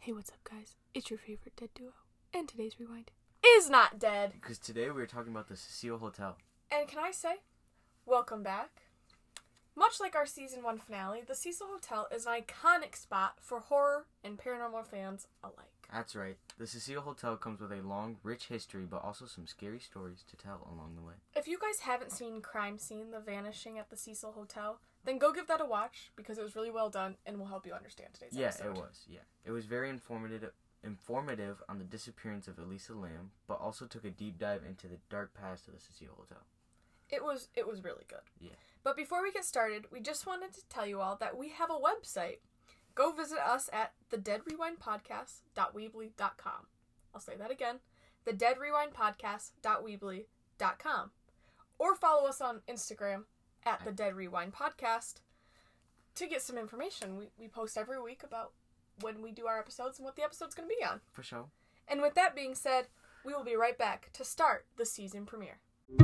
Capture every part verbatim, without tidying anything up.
Hey, what's up, guys? It's your favorite dead duo, and today's Rewind is not dead. Because today we are talking about the Cecile Hotel. And can I say, welcome back. Much like our season one finale, the Cecil Hotel is an iconic spot for horror and paranormal fans alike. That's right. The Cecile Hotel comes with a long, rich history, but also some scary stories to tell along the way. If you guys haven't seen Crime Scene: The Vanishing at the Cecil Hotel, then go give that a watch because it was really well done and will help you understand today's yeah, episode. Yeah, it was. Yeah, it was very informative, informative on the disappearance of Elisa Lam, but also took a deep dive into the dark past of the Cecile Hotel. It was it was really good. Yeah. But before we get started, we just wanted to tell you all that we have a website. Go visit us at the dead rewind podcast dot weebly dot com. I'll say that again. the dead rewind podcast dot weebly dot com. Or follow us on Instagram at the Dead Rewind Podcast to get some information. We, we post every week about when we do our episodes and what the episode's going to be on. For sure. And with that being said, we will be right back to start the season premiere.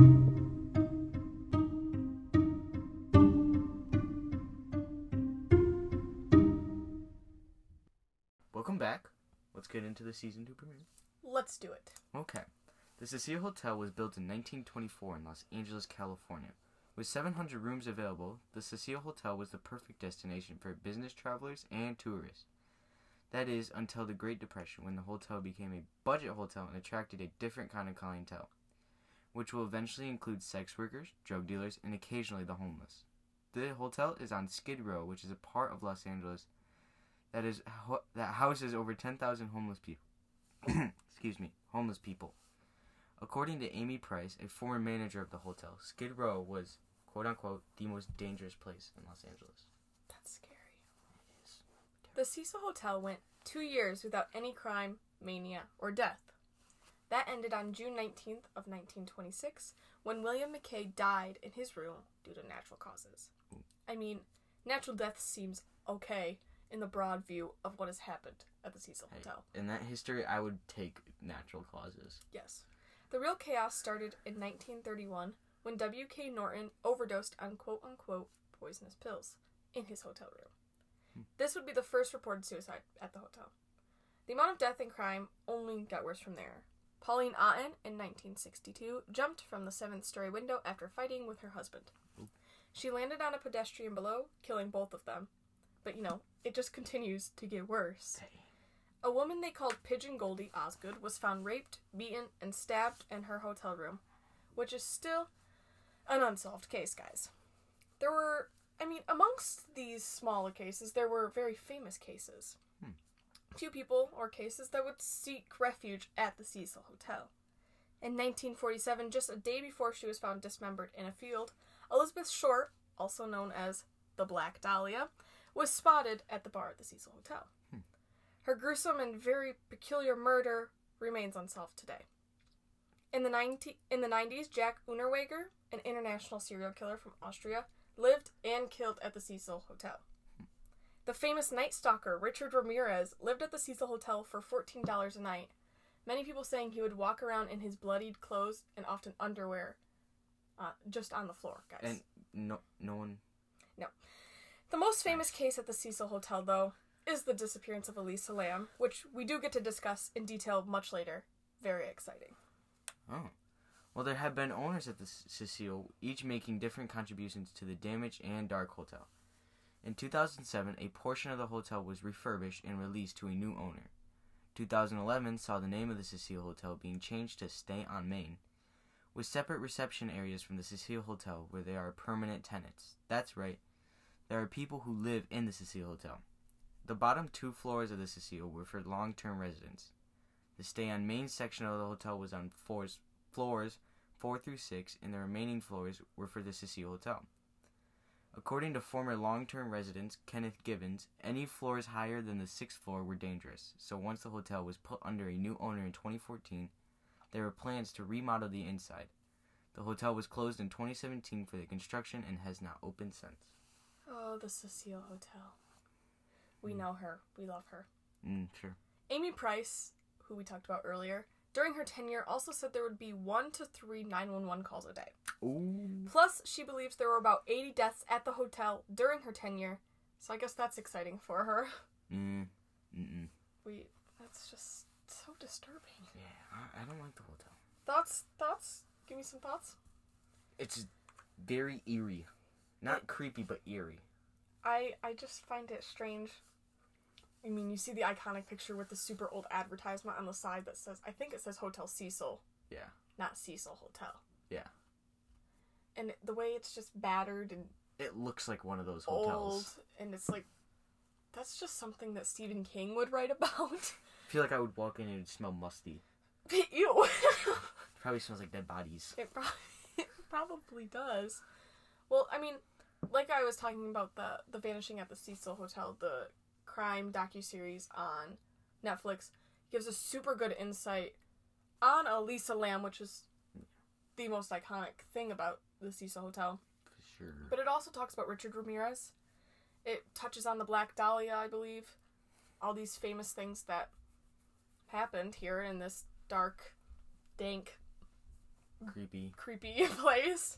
Welcome back. Let's get into the season two premiere. Let's do it. Okay. The Cecile Hotel was built in nineteen twenty-four in Los Angeles, California. With seven hundred rooms available, the Cecile Hotel was the perfect destination for business travelers and tourists. That is, until the Great Depression, when the hotel became a budget hotel and attracted a different kind of clientele, which will eventually include sex workers, drug dealers, and occasionally the homeless. The hotel is on Skid Row, which is a part of Los Angeles that is ho- that houses over ten thousand homeless people. Excuse me, homeless people. According to Amy Price, a former manager of the hotel, Skid Row was, quote-unquote, the most dangerous place in Los Angeles. That's scary. It is. The Cecil Hotel went two years without any crime, mania, or death. That ended on June nineteenth of nineteen twenty-six, when William McKay died in his room due to natural causes. Ooh. I mean, natural death seems okay in the broad view of what has happened at the Cecil Hey, Hotel. in that history, I would take natural causes. Yes. The real chaos started in nineteen thirty-one when W K Norton overdosed on quote-unquote poisonous pills in his hotel room. Hmm. This would be the first reported suicide at the hotel. The amount of death and crime only got worse from there. Pauline Otten, in nineteen sixty-two, jumped from the seventh story window after fighting with her husband. Ooh. She landed on a pedestrian below, killing both of them. But, you know, it just continues to get worse. Hey. A woman they called Pigeon Goldie Osgood was found raped, beaten, and stabbed in her hotel room, which is still an unsolved case, guys. There were, I mean, amongst these smaller cases, there were very famous cases. Hmm. Few people or cases that would seek refuge at the Cecil Hotel. In nineteen forty-seven, just a day before she was found dismembered in a field, Elizabeth Short, also known as the Black Dahlia, was spotted at the bar at the Cecil Hotel. Hmm. Her gruesome and very peculiar murder remains unsolved today. In the, ninety, in the nineties, Jack Unterweger, an international serial killer from Austria, lived and killed at the Cecil Hotel. Hmm. The famous night stalker, Richard Ramirez, lived at the Cecil Hotel for fourteen dollars a night. Many people saying he would walk around in his bloodied clothes and often underwear, uh, just on the floor, guys. And no, no one... No. The most famous case at the Cecil Hotel, though, is the disappearance of Elisa Lam, which we do get to discuss in detail much later. Very exciting. Oh. Well, there have been owners at the Cecile, each making different contributions to the damaged and dark hotel. In two thousand seven, a portion of the hotel was refurbished and released to a new owner. two thousand eleven saw the name of the Cecile Hotel being changed to Stay on Main, with separate reception areas from the Cecile Hotel where there are permanent tenants. That's right, there are people who live in the Cecile Hotel. The bottom two floors of the Cecile were for long-term residents. The Stay on Main section of the hotel was on floors, floors four through six, and the remaining floors were for the Cecile Hotel. According to former long-term residents Kenneth Gibbons, any floors higher than the sixth floor were dangerous, so once the hotel was put under a new owner in twenty fourteen, there were plans to remodel the inside. The hotel was closed in twenty seventeen for the construction and has not opened since. Oh, the Cecile Hotel. We know her. We love her. Mm, sure. Amy Price, who we talked about earlier, during her tenure also said there would be one to three nine one one calls a day. Ooh. Plus, she believes there were about eighty deaths at the hotel during her tenure, so I guess that's exciting for her. Mm, mm-mm. We, that's just so disturbing. Yeah, I, I don't like the hotel. Thoughts? Thoughts? Give me some thoughts. It's very eerie. Not creepy, but eerie. I, I just find it strange. I mean, you see the iconic picture with the super old advertisement on the side that says, I think it says Hotel Cecil. Yeah. Not Cecil Hotel. Yeah. And the way it's just battered and it looks like one of those old, hotels. And it's like, that's just something that Stephen King would write about. I feel like I would walk in and it would smell musty. Ew. It probably smells like dead bodies. It, pro- it probably does. Well, I mean, like I was talking about the, the Vanishing at the Cecil Hotel, the crime docuseries on Netflix, gives a super good insight on Elisa Lam, which is the most iconic thing about the Cecil Hotel. For sure. But it also talks about Richard Ramirez. It touches on the Black Dahlia, I believe. All these famous things that happened here in this dark, dank, creepy, creepy place.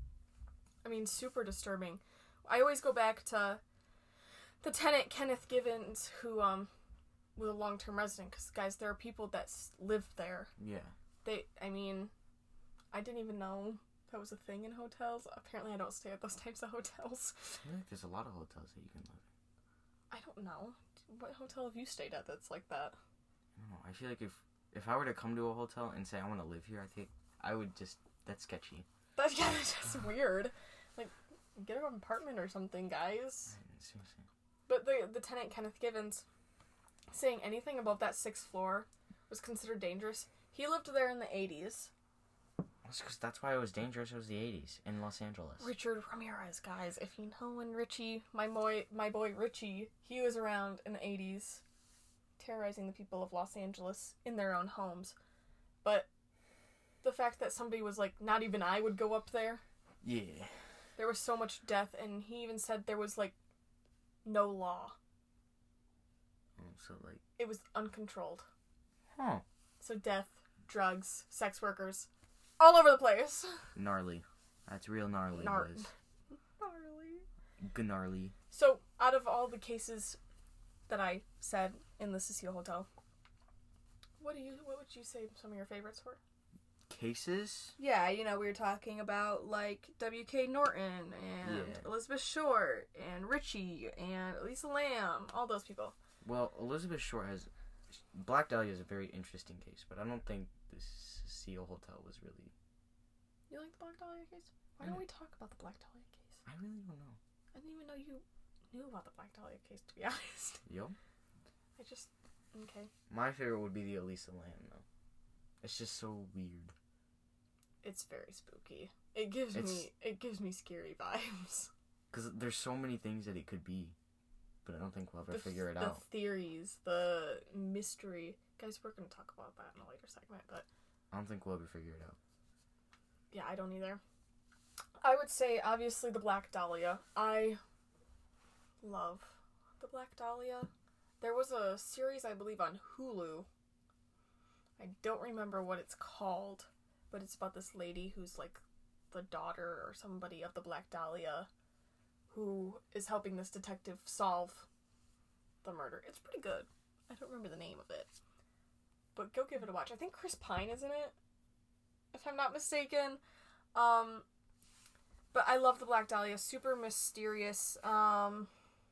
I mean, super disturbing. I always go back to the tenant, Kenneth Givens, who um was a long-term resident. Because, guys, there are people that s- lived there. Yeah. They, I mean, I didn't even know that was a thing in hotels. Apparently, I don't stay at those types of hotels. I feel like there's a lot of hotels that you can live in. I don't know. What hotel have you stayed at that's like that? I don't know. I feel like if if I were to come to a hotel and say I want to live here, I think I would just that's sketchy. That's yeah, that's just weird. Like, get an apartment or something, guys. Seriously. But the the tenant Kenneth Givens saying anything above that sixth floor was considered dangerous. He lived there in the eighties. That's because that's why it was dangerous. It was the eighties in Los Angeles. Richard Ramirez, guys. If you know when Richie, my boy, my boy Richie, he was around in the eighties, terrorizing the people of Los Angeles in their own homes. But the fact that somebody was like, not even I would go up there. Yeah. There was so much death, and he even said there was like no law. Oh, so like It was uncontrolled. Huh. So death, drugs, sex workers, all over the place. Gnarly. That's real gnarly. Gnar- Liz. Gnarly. Gnarly. So, out of all the cases that I said in the Cecile Hotel, what do you? What would you say some of your favorites were? Cases? Yeah, you know, we were talking about, like, W K Norton, and Yeah. Elizabeth Short, and Richie, and Elisa Lam, all those people. Well, Elizabeth Short has... Black Dahlia is a very interesting case, but I don't think the Cecile Hotel was really... You like the Black Dahlia case? Why don't we talk about the Black Dahlia case? I really don't know. I didn't even know you knew about the Black Dahlia case, to be honest. Yo? I just... Okay. My favorite would be the Elisa Lam, though. It's just so weird. It's very spooky. It gives It's- me... It gives me scary vibes. Because there's so many things that it could be, but I don't think we'll ever The, figure it the out. theories, the mystery. Guys, we're going to talk about that in a later segment, but... I don't think we'll ever figure it out. Yeah, I don't either. I would say, obviously, the Black Dahlia. I love the Black Dahlia. There was a series, I believe, on Hulu. I don't remember what it's called, but it's about this lady who's, like, the daughter or somebody of the Black Dahlia who is helping this detective solve the murder. It's pretty good. I don't remember the name of it. But go give it a watch. I think Chris Pine is in it, if I'm not mistaken. Um, but I love the Black Dahlia. Super mysterious. Um,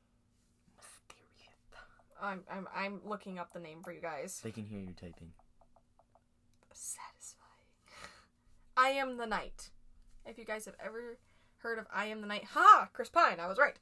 mysterious. I'm I'm I'm looking up the name for you guys. They can hear you typing. Satisfying. I Am the Night. If you guys have ever heard of I Am the Night, ha! Chris Pine. I was right.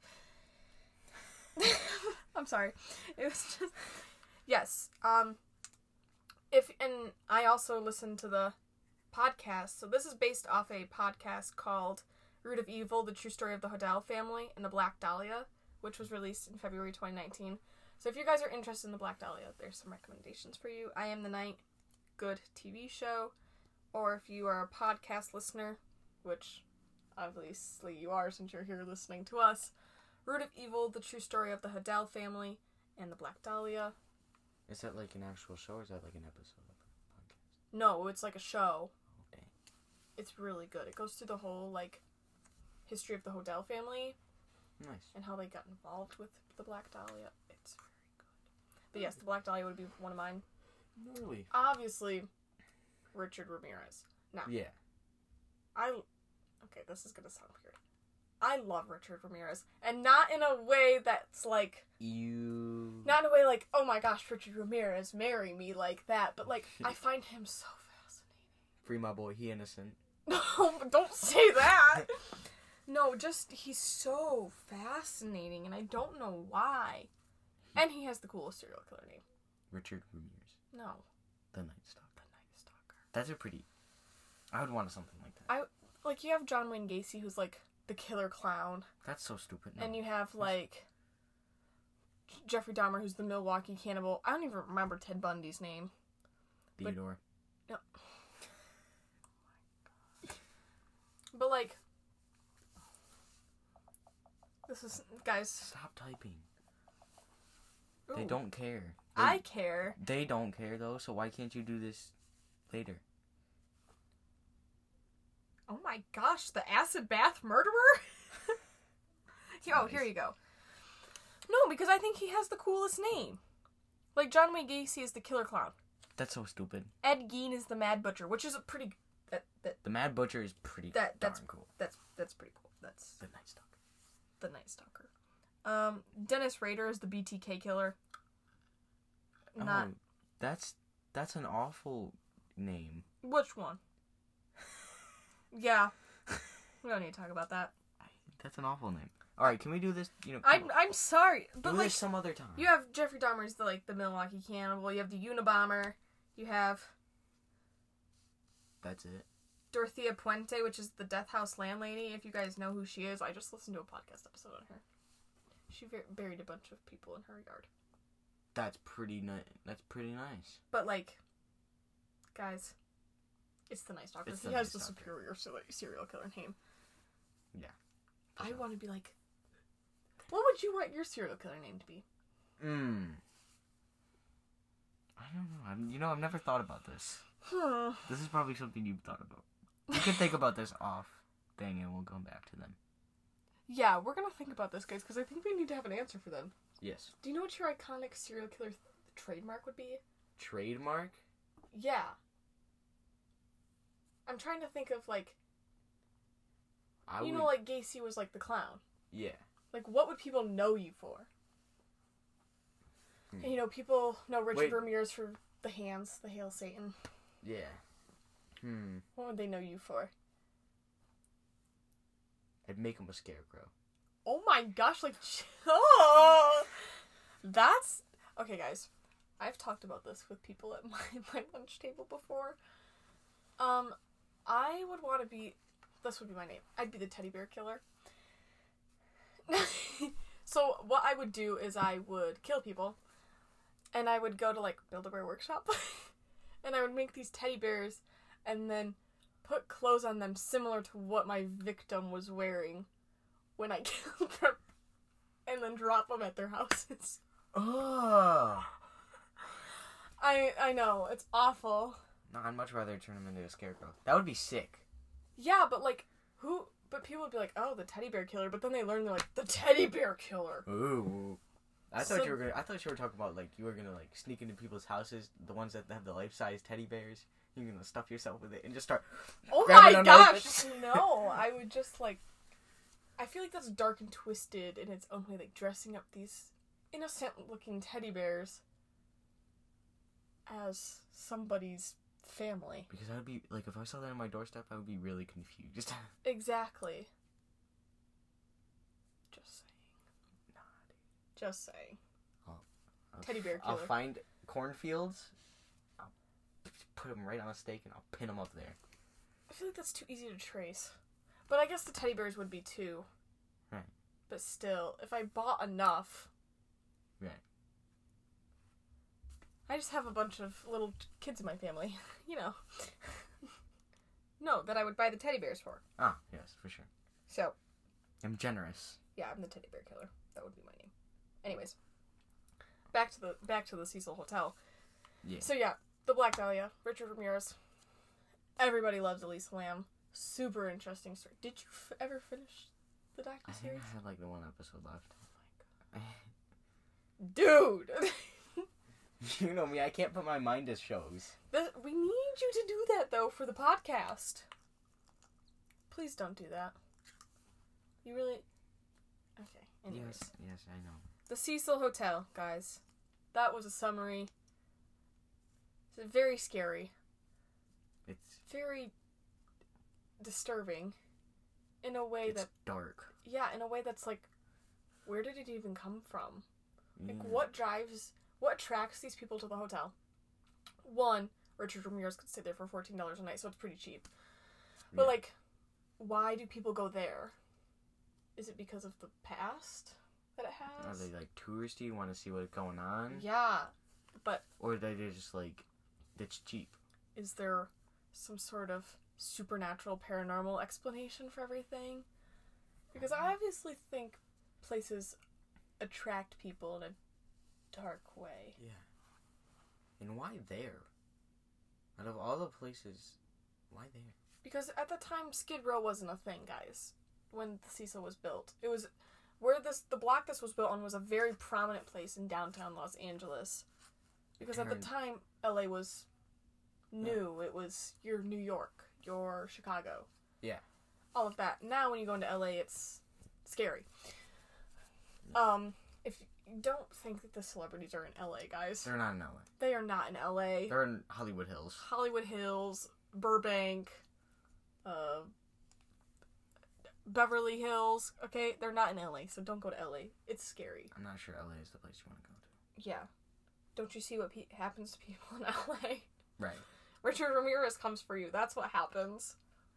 I'm sorry. It was just yes. Um. If and I also listen to the podcast. So this is based off a podcast called Root of Evil: The True Story of the Hodel Family and the Black Dahlia, which was released in February twenty nineteen. So if you guys are interested in the Black Dahlia, there's some recommendations for you. I Am the Night, good T V show. Or if you are a podcast listener, which obviously you are since you're here listening to us, Root of Evil: The True Story of the Hodel Family and the Black Dahlia. Is that like an actual show or is that like an episode of a podcast? No, it's like a show. Oh, dang. It's really good. It goes through the whole, like, history of the Hodel family Nice. and how they got involved with the Black Dahlia. It's very good. But yes, the Black Dahlia would be one of mine. Really? Obviously, Richard Ramirez. Now, Yeah. I... Okay, this is gonna sound weird. I love Richard Ramirez. And not in a way that's like... You... Not in a way like, oh my gosh, Richard Ramirez, marry me, like that. But, like, I find him so fascinating. Free my boy, he innocent. No, don't say that! No, just, he's so fascinating, and I don't know why. And he has the coolest serial killer name. Richard Ramirez. No. The Night Stalker. The Night Stalker. That's a pretty... I would want something like that. I, like, you have John Wayne Gacy, who's, like, the killer clown. That's so stupid. No. And you have, like, Jeffrey Dahmer, who's the Milwaukee cannibal. I don't even remember Ted Bundy's name. Theodore. But, no. But, like... This is... Guys... Stop typing. Ooh, They don't care. They, I care. They don't care, though, so why can't you do this later? Oh my gosh, the acid bath murderer? Oh, Nice. here you go. No, because I think he has the coolest name. Like, John Wayne Gacy is the killer clown. That's so stupid. Ed Gein is the Mad Butcher, which is a pretty... That, that, The Mad Butcher is pretty that darn that's cool. That's that's pretty cool. That's The Night Stalker. the Night Stalker. Um, Dennis Rader is the B T K killer. Not... Oh, that's, that's an awful name. Which one? Yeah. We don't need to talk about that. That's an awful name. Alright, can we do this, you know... I'm I'm sorry, but do like... this some other time. You have Jeffrey Dahmer's the, like, the Milwaukee cannibal. You have the Unabomber. You have That's it. Dorothea Puente, which is the Death House landlady. If you guys know who she is, I just listened to a podcast episode on her. She ver- buried a bunch of people in her yard. That's pretty nice. That's pretty nice. But, like, guys, it's the Night Stalker. It's He the has Night the Stalker. superior ser- serial killer name. Yeah. I sure. want to be like... What would you want your serial killer name to be? Hmm. I don't know. I'm, you know, I've never thought about this. Hmm. This is probably something you've thought about. You can think about this off thing and we'll come back to them. Yeah, we're gonna think about this, guys, because I think we need to have an answer for them. Yes. Do you know what your iconic serial killer th- trademark would be? Trademark? Yeah. I'm trying to think of, like... I you would... know, like, Gacy was, like, the clown. Yeah. Like, what would people know you for? Hmm. And, you know, people know Richard Wait. Ramirez for the hands, the Hail Satan. Yeah. Hmm. What would they know you for? I'd make him a scarecrow. Oh my gosh, like... Oh! That's... Okay, guys. I've talked about this with people at my, my lunch table before. Um, I would want to be... This would be my name. I'd be the teddy bear killer. So, what I would do is I would kill people. And I would go to, like, Build-A-Bear Workshop. And I would make these teddy bears. And then put clothes on them similar to what my victim was wearing when I killed them. And then drop them at their houses. Oh! I I know, it's awful. No, I'd much rather turn him into a scarecrow. That would be sick. Yeah, but, like, who... But people would be like, oh, the teddy bear killer. But then they learn, they're like, the teddy bear killer. Ooh. I thought So- you were gonna. I thought you were talking about like you were gonna like sneak into people's houses, the ones that have the life-size teddy bears. You're gonna stuff yourself with it and just start. Oh grabbing my on gosh! like- No, I would just, like... I feel like that's dark and twisted in its own way, like, dressing up these innocent-looking teddy bears as somebody's family. Because I would be like, if I saw that on my doorstep, I would be really confused. Exactly. Just saying. Nah, dude. Just saying. I'll Teddy bear I'll killer. find cornfields. I'll p- put them right on a stake and I'll pin them up there. I feel like that's too easy to trace. But I guess the teddy bears would be too. Right. But still, if I bought enough... Right. I just have a bunch of little kids in my family. You know. No, that I would buy the teddy bears for. Ah, yes, for sure. So, I'm generous. yeah, I'm the teddy bear killer. That would be my name. Anyways. Back to the back to the Cecil Hotel. Yeah. So yeah, the Black Dahlia, Richard Ramirez. Everybody loves Elisa Lamb. Super interesting story. Did you f- ever finish the I think docuseries? I had like the one episode left. Dude! You know me, I can't put my mind to shows. The, we need you to do that, though, for the podcast. Please don't do that. You really... Okay, anyways. Yes, yes, I know. The Cecil Hotel, guys. That was a summary. It's very scary. It's... Very disturbing. In a way it's that... dark. Yeah, in a way that's like... Where did it even come from? Like, Yeah. what drives... What attracts these people to the hotel? One, Richard Ramirez could stay there for fourteen dollars a night, so it's pretty cheap. But, Yeah. like, why do people go there? Is it because of the past that it Are has? they, like, touristy, want to see what's going on? Yeah, but Or are they just, like, it's cheap? is there some sort of supernatural, paranormal explanation for everything? Because I obviously think places attract people in a dark way. Yeah. And why there? Out of all the places, why there? Because at the time, Skid Row wasn't a thing, guys. When the Cecil was built, it was where this the block this was built on was a very prominent place in downtown Los Angeles. Because at the And- time, L A was new. It was your New York, your Chicago. Yeah. All of that. Now, when you go into L A, it's scary. Um, if you don't think that the celebrities are in L A, guys, They're not in L A. they are not in L A. They're in Hollywood Hills. Hollywood Hills, Burbank, uh, Beverly Hills. Okay, they're not in L A, so don't go to L A. It's scary. I'm not sure L A is the place you want to go to. Yeah. Don't you see what pe- happens to people in L A? Right. Richard Ramirez comes for you. That's what happens.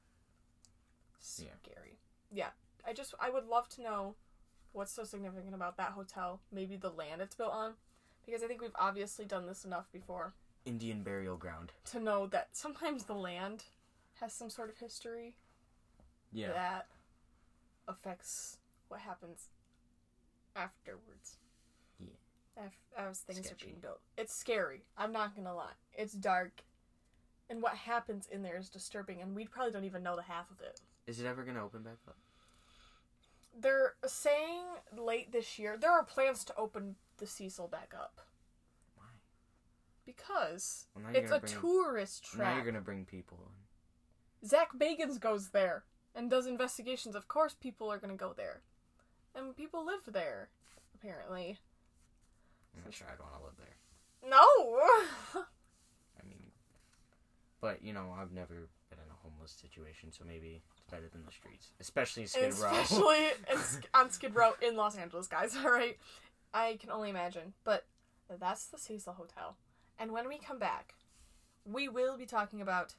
Yeah. Scary. Yeah. I just, I would love to know what's so significant about that hotel. Maybe the land it's built on. Because I think we've obviously done this enough before Indian burial ground. to know that sometimes the land has some sort of history Yeah. that affects what happens afterwards. Yeah. Af- as things Sketchy. are being built. It's scary. I'm not gonna lie. It's dark. And what happens in there is disturbing, and we probably don't even know the half of it. Is it ever going to open back up? They're saying late this year, there are plans to open the Cecil back up. Why? Because Well, now you're it's a gonna bring- tourist Now trap. you're going to bring people in. Zach Bagans goes there and does investigations. Of course people are going to go there. And people live there, apparently. I'm not sure I'd want to live there. No! I mean, but, you know, I've never been in a homeless situation, so maybe it's better than the streets. Especially Skid Row. Especially in, Sk- on Skid Row in Los Angeles, guys, alright? I can only imagine. But that's the Cecil Hotel. And when we come back, we will be talking about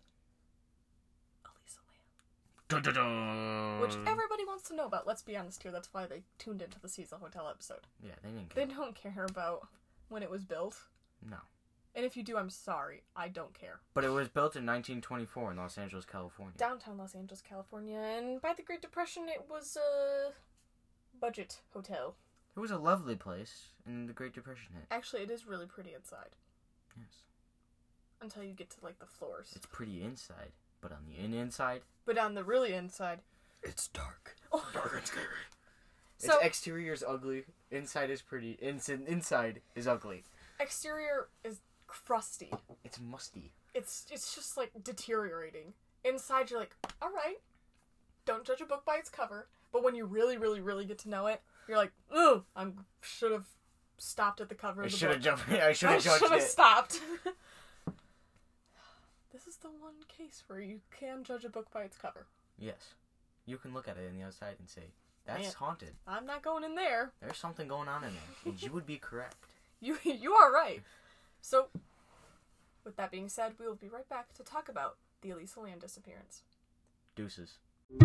Elisa Lam. Dun, dun, dun. Which everybody wants to know about. Let's be honest here, that's why they tuned into the Cecil Hotel episode. Yeah, they didn't They care. don't care about when it was built. No. And if you do, I'm sorry. I don't care. But it was built in nineteen twenty-four in Los Angeles, California. Downtown Los Angeles, California, and by the Great Depression, it was a budget hotel. It was a lovely place, and the Great Depression hit. Actually, it is really pretty inside. Yes. Until you get to, like, the floors. It's pretty inside, but on the in inside, But on the really inside... it's dark. Oh. Dark and scary. So, Its exterior is ugly. Inside is pretty. Ins- inside is ugly. exterior is crusty. It's musty. It's it's just, like, deteriorating. Inside, you're like, alright. Don't judge a book by its cover. But when you really, really, really get to know it, you're like, ooh, I should have stopped at the cover I of the should have book. jumped. I should I have judged should have it. stopped. This is the one case where you can judge a book by its cover. Yes. You can look at it on the outside and say, that's Man. haunted. I'm not going in there. There's something going on in there. And you would be correct. You you are right. So, with that being said, we will be right back to talk about the Elisa Lam disappearance. Deuces.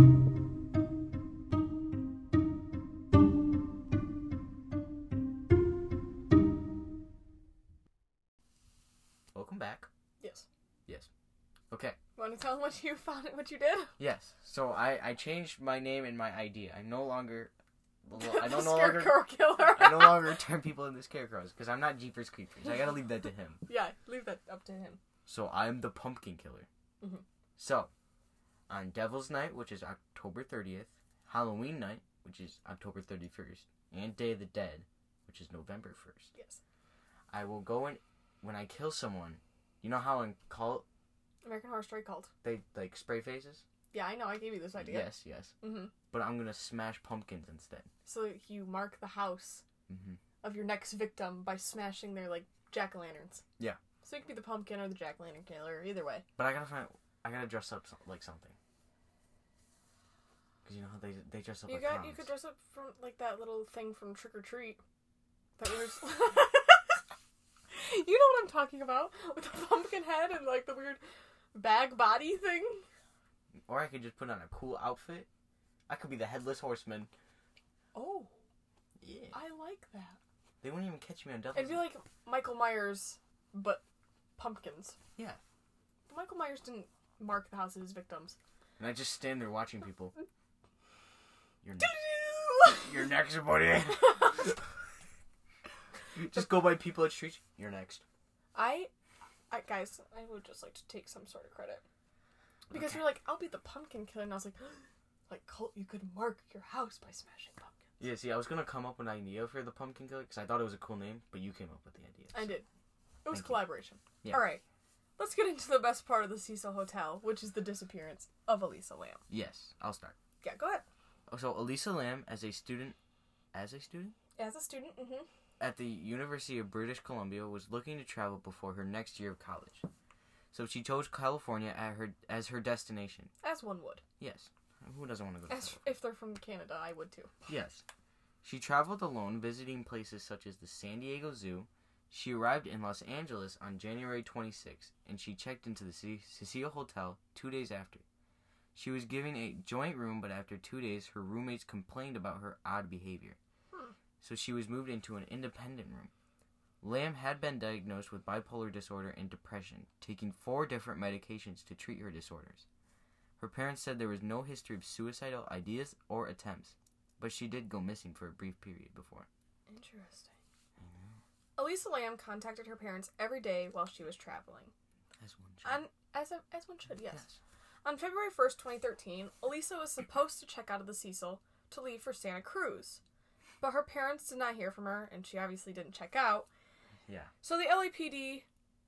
Welcome back. Yes. Yes. Okay. Want to tell them what you found? What you did? Yes. So I, I changed my name and my I D. I'm no longer. I The don't no longer. Scarecrow Killer. I no longer turn people into scarecrows because I'm not Jeepers Creepers. I gotta leave that to him. Yeah, leave that up to him. So I'm the Pumpkin Killer. Mhm. So, on Devil's Night, which is October thirtieth, Halloween Night, which is October thirty-first, and Day of the Dead, which is November first, Yes. I will go in when I kill someone, you know how in Cult American Horror Story Cult. they like spray faces? Yeah, I know. I gave you this idea. Yes, yes. Mm-hmm. But I'm gonna smash pumpkins instead. So you mark the house Mm-hmm. of your next victim by smashing their like jack o' lanterns. Yeah. So you could be the pumpkin or the jack o' lantern killer, either way. But I gotta find. I gotta dress up so- like something. Cause you know how they they dress up You like got clowns. you could dress up from like that little thing from Trick or Treat. That we were. Just... You know what I'm talking about with the pumpkin head and like the weird bag body thing. Or I could just put on a cool outfit. I could be the headless horseman. Oh. Yeah. I like that. They wouldn't even catch me on Devil's. It'd be like Michael Myers, but pumpkins. Yeah. But Michael Myers didn't mark the house of his victims. And I just stand there watching people. You're next. You're next, buddy. Just go by people at streets. You're next. I, I, guys, I would just like to take some sort of credit. Because Okay. you're like, I'll be the pumpkin killer, and I was like, like, Colt, you could mark your house by smashing pumpkins. Yeah, see, I was gonna come up with an idea for the pumpkin killer because I thought it was a cool name, but you came up with the idea. I so- did. It was Thank you. collaboration. Yeah. Alright, let's get into the best part of the Cecil Hotel, which is the disappearance of Elisa Lam. Yes, I'll start. Yeah, go ahead. So Elisa Lam, as a student, as a student As a student, mm-hmm. at the University of British Columbia, was looking to travel before her next year of college. So she chose California at her as her destination. As one would. Yes, who doesn't want to go to As California? if they're from Canada, I would too. Yes. She traveled alone, visiting places such as the San Diego Zoo. She arrived in Los Angeles on January twenty-sixth, and she checked into the Ce- Cecil Hotel two days after. She was given a joint room, but after two days, her roommates complained about her odd behavior. Hmm. So she was moved into an independent room. Lam had been diagnosed with bipolar disorder and depression, taking four different medications to treat her disorders. Her parents said there was no history of suicidal ideas or attempts, but she did go missing for a brief period before. Interesting. Elisa Lam contacted her parents every day while she was traveling. As one should. And as a, as one should, yes. On February first, twenty thirteen, Elisa was supposed to check out of the Cecil to leave for Santa Cruz. But her parents did not hear from her, and she obviously didn't check out. Yeah. So the L A P D...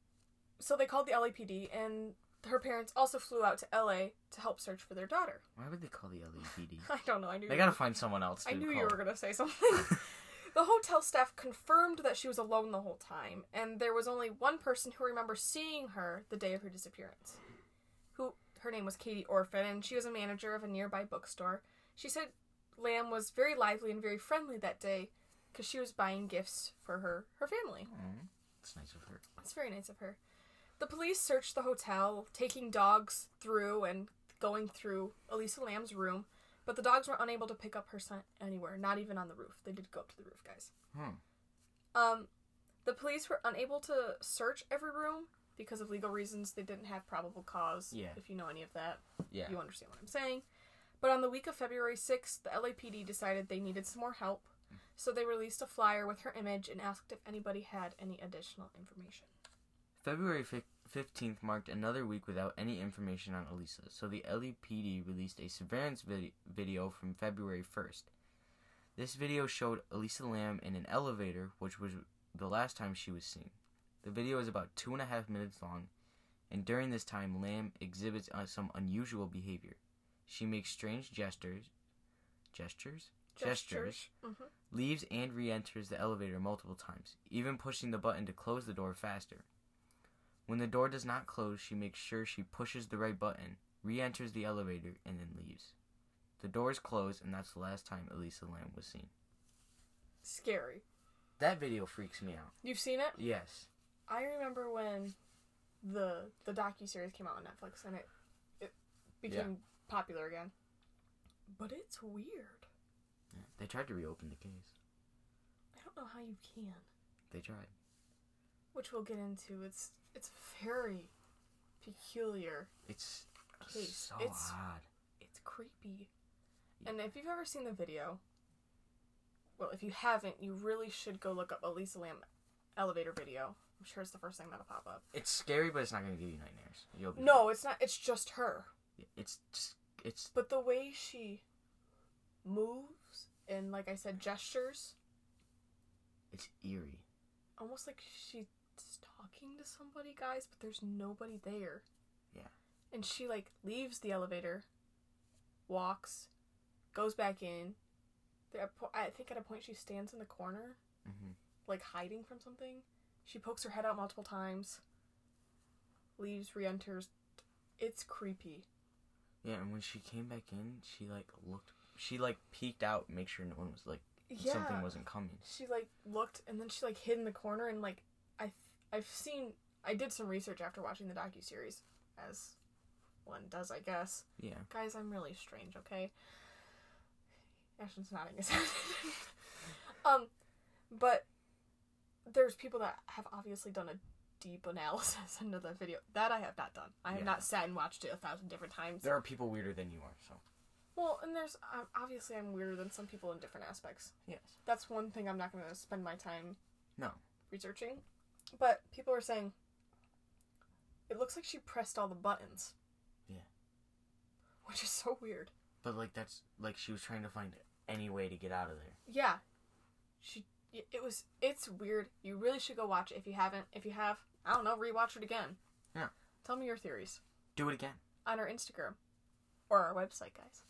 So they called the L A P D, and her parents also flew out to L A to help search for their daughter. Why would they call the L A P D? I don't know, I knew They you gotta find someone else to I knew call. you were going to say something. The hotel staff confirmed that she was alone the whole time, and there was only one person who remembers seeing her the day of her disappearance. Who her name was Katie Orphan, and she was a manager of a nearby bookstore. She said Lam was very lively and very friendly that day because she was buying gifts for her, her family. Aw, that's nice of her. It's very nice of her. The police searched the hotel, taking dogs through and going through Elisa Lam's room, but the dogs were unable to pick up her scent anywhere, not even on the roof. They did go up to the roof, guys. Hmm. Um, the police were unable to search every room because of legal reasons. They didn't have probable cause. Yeah. If you know any of that, Yeah. you understand what I'm saying. But on the week of February sixth, the L A P D decided they needed some more help, so they released a flyer with her image and asked if anybody had any additional information. February fifteenth marked another week without any information on Elisa, so the L A P D released a surveillance vid- video from February first. This video showed Elisa Lam in an elevator, which was the last time she was seen. The video is about two and a half minutes long, and during this time, Lam exhibits uh, some unusual behavior. She makes strange gestures, gestures, gestures, Mm-hmm. leaves and re-enters the elevator multiple times, even pushing the button to close the door faster. When the door does not close, she makes sure she pushes the right button, re-enters the elevator, and then leaves. The doors close, and that's the last time Elisa Lam was seen. Scary. That video freaks me out. You've seen it? Yes. I remember when the the docuseries came out on Netflix and it it became popular again. But it's weird. Yeah. They tried to reopen the case. I don't know how you can. They tried. Which we'll get into. It's it's very peculiar. It's Case. so It's- odd. It's creepy. And if you've ever seen the video, well, if you haven't, you really should go look up Elisa Lam elevator video. I'm sure it's the first thing that'll pop up. It's scary, but it's not going to give you nightmares. You'll be No, it's not. It's just her. fine. It's just, it's, But the way she moves and, like I said, gestures, it's eerie. almost like she talking to somebody, guys, but there's nobody there. Yeah. And she, like, leaves the elevator, walks, goes back in. I think at a point she stands in the corner, mm-hmm. like, hiding from something. She pokes her head out multiple times, leaves, re-enters. It's creepy. Yeah, and when she came back in, she, like, looked... She, like, peeked out, make sure no one was, like... Yeah. Something wasn't coming. She, like, looked, and then she, like, hid in the corner, and, like, I th- I've seen... I did some research after watching the docuseries, as one does, I guess. Yeah. Guys, I'm really strange, okay? Ashton's nodding his head. um, but there's people that have obviously done a deep analysis into the video. That I have not done. I have Yeah. not sat and watched it a thousand different times. There are people weirder than you are, so... Well, and there's... Um, obviously, I'm weirder than some people in different aspects. Yes. That's one thing I'm not going to spend my time... No. researching. But people are saying... It looks like she pressed all the buttons. Yeah. Which is so weird. But, like, that's... Like, she was trying to find any way to get out of there. Yeah. She... It was... It's weird. You really should go watch it if you haven't. If you have, I don't know, rewatch it again. Yeah. Tell me your theories. Do it again. On our Instagram. Or our website, guys.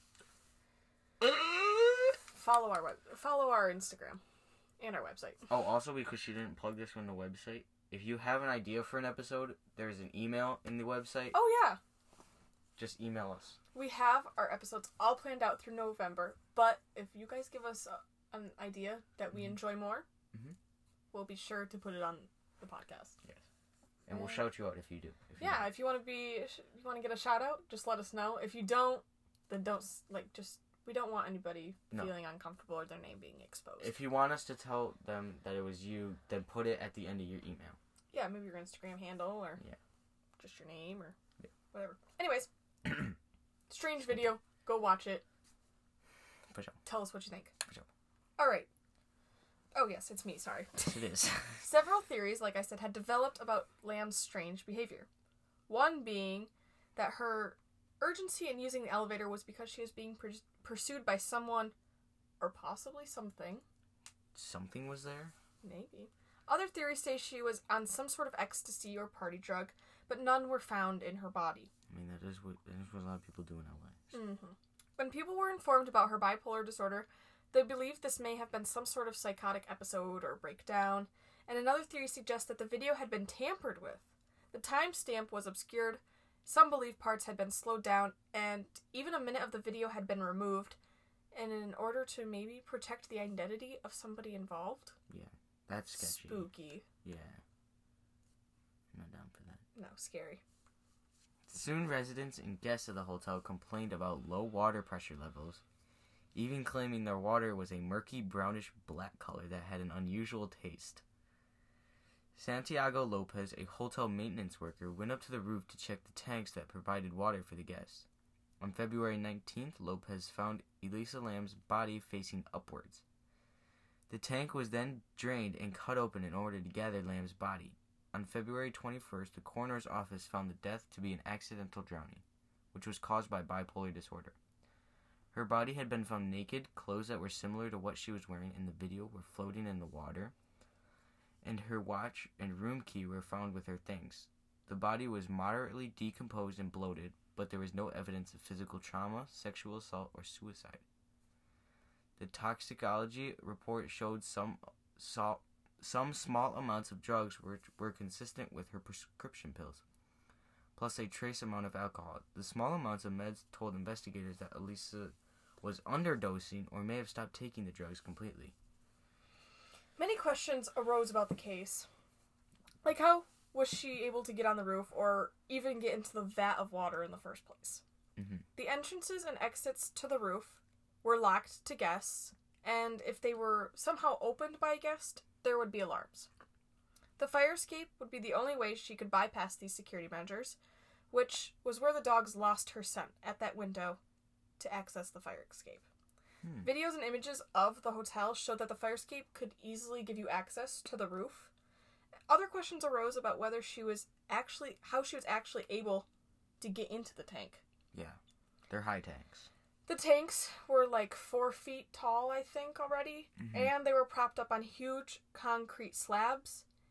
Follow our web... Follow our Instagram. And our website. Oh, also, because she didn't plug this on the website, if you have an idea for an episode, there's an email in the website. Oh, yeah. Just email us. We have our episodes all planned out through November, but if you guys give us a, an idea that we mm-hmm. enjoy more, mm-hmm. we'll be sure to put it on the podcast. Yes. And we'll shout you out if you do. If you yeah, don't. if you want to be, if you want to get a shout out, just let us know. If you don't, then don't, like, just... We don't want anybody no. feeling uncomfortable or their name being exposed. If you want us to tell them that it was you, then put it at the end of your email. Yeah, maybe your Instagram handle or yeah. just your name or yeah. whatever. Anyways, strange video. Go watch it. For sure. Tell us what you think. For sure. All right. Oh, yes, it's me. Sorry. Yes, it is. Several theories, like I said, had developed about Lamb's strange behavior. One being that her urgency in using the elevator was because she was being pr- pursued by someone, or possibly something. Something was there? Maybe. Other theories say she was on some sort of ecstasy or party drug, but none were found in her body. I mean, that is what, that is what a lot of people do in L A. Mm-hmm. When people were informed about her bipolar disorder, they believed this may have been some sort of psychotic episode or breakdown, and another theory suggests that the video had been tampered with. The timestamp was obscured, some believe parts had been slowed down, and even a minute of the video had been removed, and in order to maybe protect the identity of somebody involved. Yeah, that's sketchy. Spooky. Yeah. I'm not down for that. No, scary. Soon residents and guests of the hotel complained about low water pressure levels, even claiming their water was a murky brownish black color that had an unusual taste. Santiago Lopez, a hotel maintenance worker, went up to the roof to check the tanks that provided water for the guests. On February nineteenth, Lopez found Elisa Lam's body facing upwards. The tank was then drained and cut open in order to gather Lam's body. On February twenty-first, the coroner's office found the death to be an accidental drowning, which was caused by bipolar disorder. Her body had been found naked, clothes that were similar to what she was wearing in the video were floating in the water, and her watch and room key were found with her things. The body was moderately decomposed and bloated, but there was no evidence of physical trauma, sexual assault, or suicide. The toxicology report showed some saw, some small amounts of drugs were, were consistent with her prescription pills, plus a trace amount of alcohol. The small amounts of meds told investigators that Elisa was underdosing or may have stopped taking the drugs completely. Many questions arose about the case. Like, how was she able to get on the roof or even get into the vat of water in the first place? Mm-hmm. The entrances and exits to the roof were locked to guests, and if they were somehow opened by a guest, there would be alarms. The fire escape would be the only way she could bypass these security measures, which was where the dogs lost her scent, at that window, to access the fire escape. Hmm. Videos and images of the hotel showed that the fire escape could easily give you access to the roof. Other questions arose about whether she was actually, how she was actually able to get into the tank. Yeah, they're high tanks. The tanks were like four feet tall, I think, already, Mm-hmm. and they were propped up on huge concrete slabs,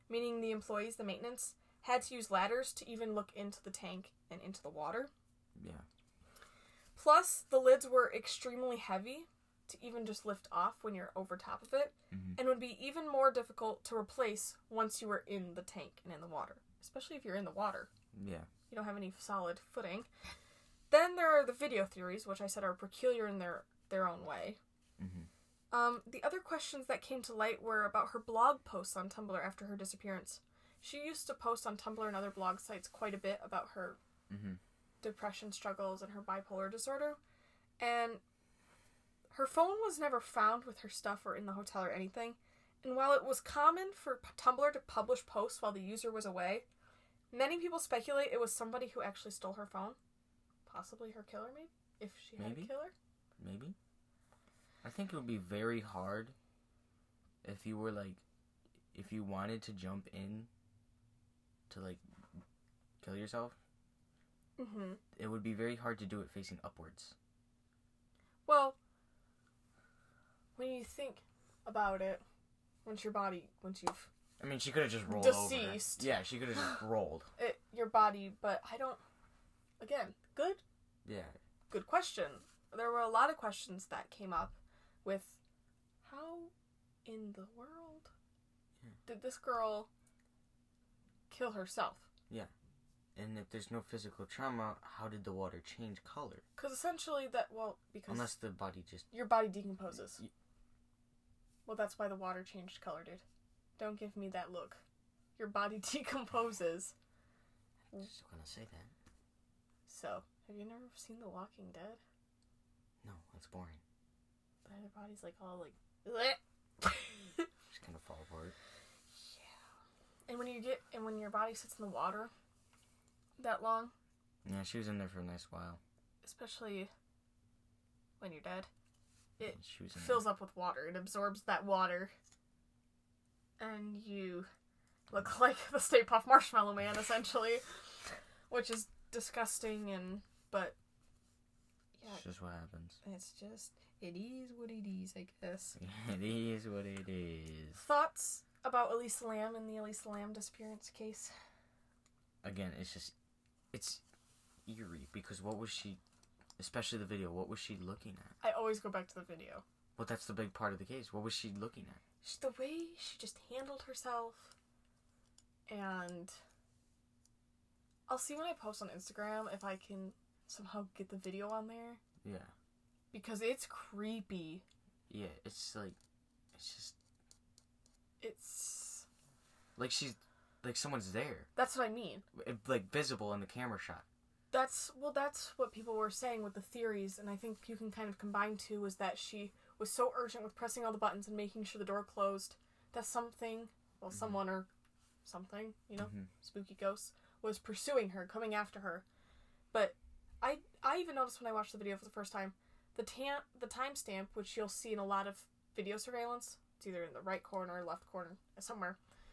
meaning the employees, the maintenance, had to use ladders to even look into the tank and into the water. Yeah. Plus, the lids were extremely heavy to even just lift off when you're over top of it, Mm-hmm. and would be even more difficult to replace once you were in the tank and in the water, especially if you're in the water. Yeah. You don't have any solid footing. Then there are the video theories, which I said are peculiar in their, their own way. Mm-hmm. Um, the other questions that came to light were about her blog posts on Tumblr after her disappearance. She used to post on Tumblr and other blog sites quite a bit about her Mm-hmm. depression struggles and her bipolar disorder, and her phone was never found with her stuff or in the hotel or anything. And while it was common for Tumblr to publish posts while the user was away, many people speculate it was somebody who actually stole her phone. Possibly her killer, maybe? If she had Maybe. a killer? Maybe. I think it would be very hard if you were, like, if you wanted to jump in to, like, kill yourself. Mm-hmm. It would be very hard to do it facing upwards. Well, when you think about it, once your body, once you've I mean, she could have just rolled Deceased. over. Yeah, she could have just rolled. it, your body, but I don't, again, good, Yeah. good question. There were a lot of questions that came up with how in the world Yeah. did this girl kill herself? And if there's no physical trauma, how did the water change color? Because essentially that, well, because Unless the body just... your body decomposes. Y- Well, that's why the water changed color, dude. Don't give me that look. Your body decomposes. I'm just gonna say that. So, have you never seen The Walking Dead? No, that's boring. Their body's like all like... bleh. Just kind of fall apart. Yeah. And when you get, and when your body sits in the water that long, Yeah, she was in there for a nice while. especially when you're dead, it She was in fills up with water. It absorbs that water. And you look like the Stay Puft Marshmallow Man, essentially. Which is disgusting, and, but, yeah, It's just what happens. it's just, it is what it is, I guess. It is what it is. Thoughts about Elisa Lam and the Elisa Lam disappearance case? Again, it's just... It's eerie, because what was she... Especially the video, what was she looking at? I always go back to the video. Well, that's the big part of the case. What was she looking at? Just the way she just handled herself, and I'll see when I post on Instagram if I can somehow get the video on there, Yeah. because it's creepy. Yeah, it's like... It's just... It's... Like she's... Like someone's there. That's what I mean. It, like visible in the camera shot. That's, well, that's what people were saying with the theories, and I think you can kind of combine two, is that she was so urgent with pressing all the buttons and making sure the door closed that something, well, Mhm. someone or something, you know, Mhm. spooky ghosts, was pursuing her, coming after her. But I I even noticed when I watched the video for the first time, the tam- the timestamp, which you'll see in a lot of video surveillance, it's either in the right corner, left corner, somewhere,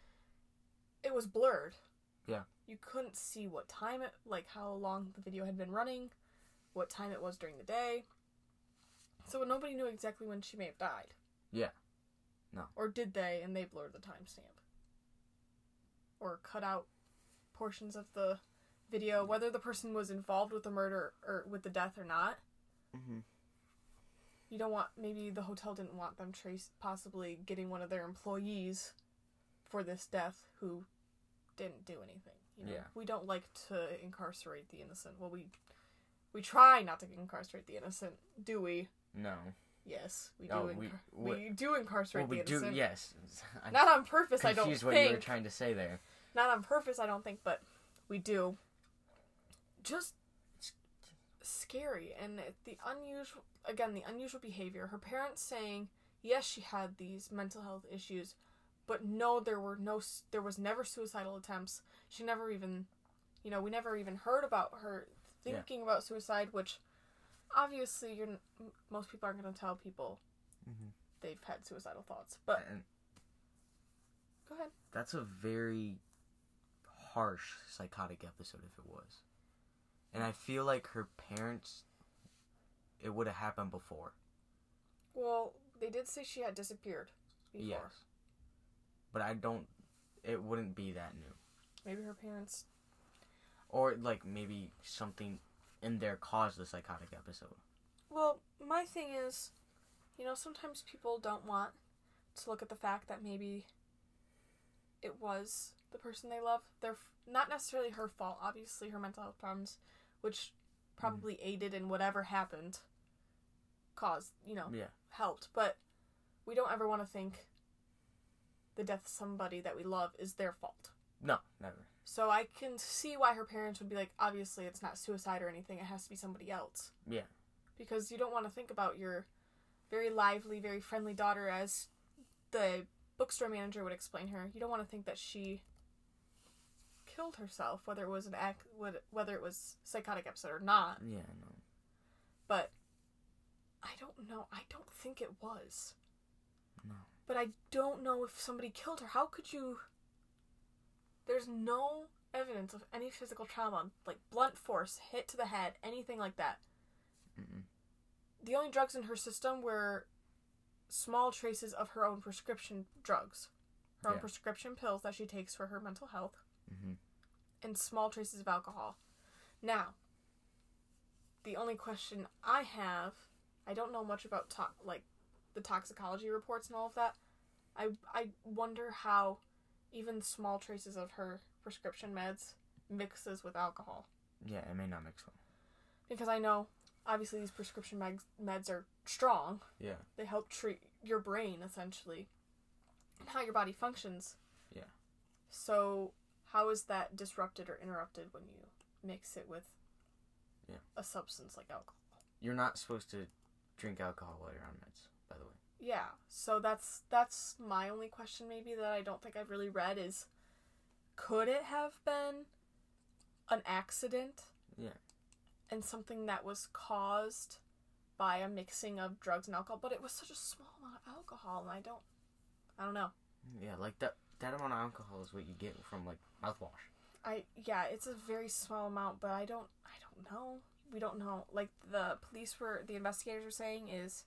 it was blurred. Yeah. You couldn't see what time it, like how long the video had been running, what time it was during the day. So nobody knew exactly when she may have died. Yeah. No. Or did they, and they blurred the timestamp? Or cut out portions of the video, whether the person was involved with the murder or with the death or not. Mm-hmm. You don't want, maybe the hotel didn't want them trace, possibly getting one of their employees for this death who didn't do anything. You know? Yeah. We don't like to incarcerate the innocent. Well, we we try not to incarcerate the innocent, do we? No. Yes, we do. Oh, incar- we- we, we- do incarcerate Well, we the innocent. do, yes. I Not on purpose, I don't confused what think. you were trying to say there. Not on purpose, I don't think, but we do. Just scary, and it- the unusual, again, the unusual behavior. Her parents saying, yes, she had these mental health issues, but no, there were no, there was never suicidal attempts. She never even, you know, we never even heard about her thinking about suicide, which obviously you're, most people aren't going to tell people Mm-hmm. they've had suicidal thoughts, but And go ahead. that's a very harsh psychotic episode if it was. And I feel like her parents, it would have happened before. Well, they did say she had disappeared before. Yes. But I don't, it wouldn't be that new. Maybe her parents... Or, like, maybe something in there caused the psychotic episode. Well, my thing is, you know, sometimes people don't want to look at the fact that maybe it was the person they love. They're not necessarily her fault. Obviously, her mental health problems, which probably mm. aided in whatever happened, caused, you know, yeah. helped. But we don't ever want to think the death of somebody that we love is their fault. No, never. So I can see why her parents would be like, obviously it's not suicide or anything, it has to be somebody else. Yeah. Because you don't want to think about your very lively, very friendly daughter, as the bookstore manager would explain her. You don't want to think that she killed herself, whether it was an act, whether it was a psychotic episode or not. Yeah, I know. But I don't know. I don't think it was. No. But I don't know if somebody killed her. How could you... There's no evidence of any physical trauma, like blunt force, hit to the head, anything like that. Mm-mm. The only drugs in her system were small traces of her own prescription drugs. Her own yeah. prescription pills that she takes for her mental health. Mm-hmm. And small traces of alcohol. Now, the only question I have, I don't know much about to- like the toxicology reports and all of that. I I wonder how even small traces of her prescription meds mixes with alcohol. Yeah, it may not mix well. Because I know, obviously, these prescription meds, meds are strong. Yeah. They help treat your brain, essentially, and how your body functions. Yeah. So, how is that disrupted or interrupted when you mix it with yeah. a substance like alcohol? You're not supposed to drink alcohol while you're on meds, by the way. Yeah, so that's that's my only question maybe that I don't think I've really read is, could it have been an accident? Yeah. And something that was caused by a mixing of drugs and alcohol, but it was such a small amount of alcohol, and I don't, I don't know. Yeah, like that that amount of alcohol is what you get from like mouthwash. I yeah, it's a very small amount, but I don't I don't know. We don't know. Like the police were, the investigators were saying is.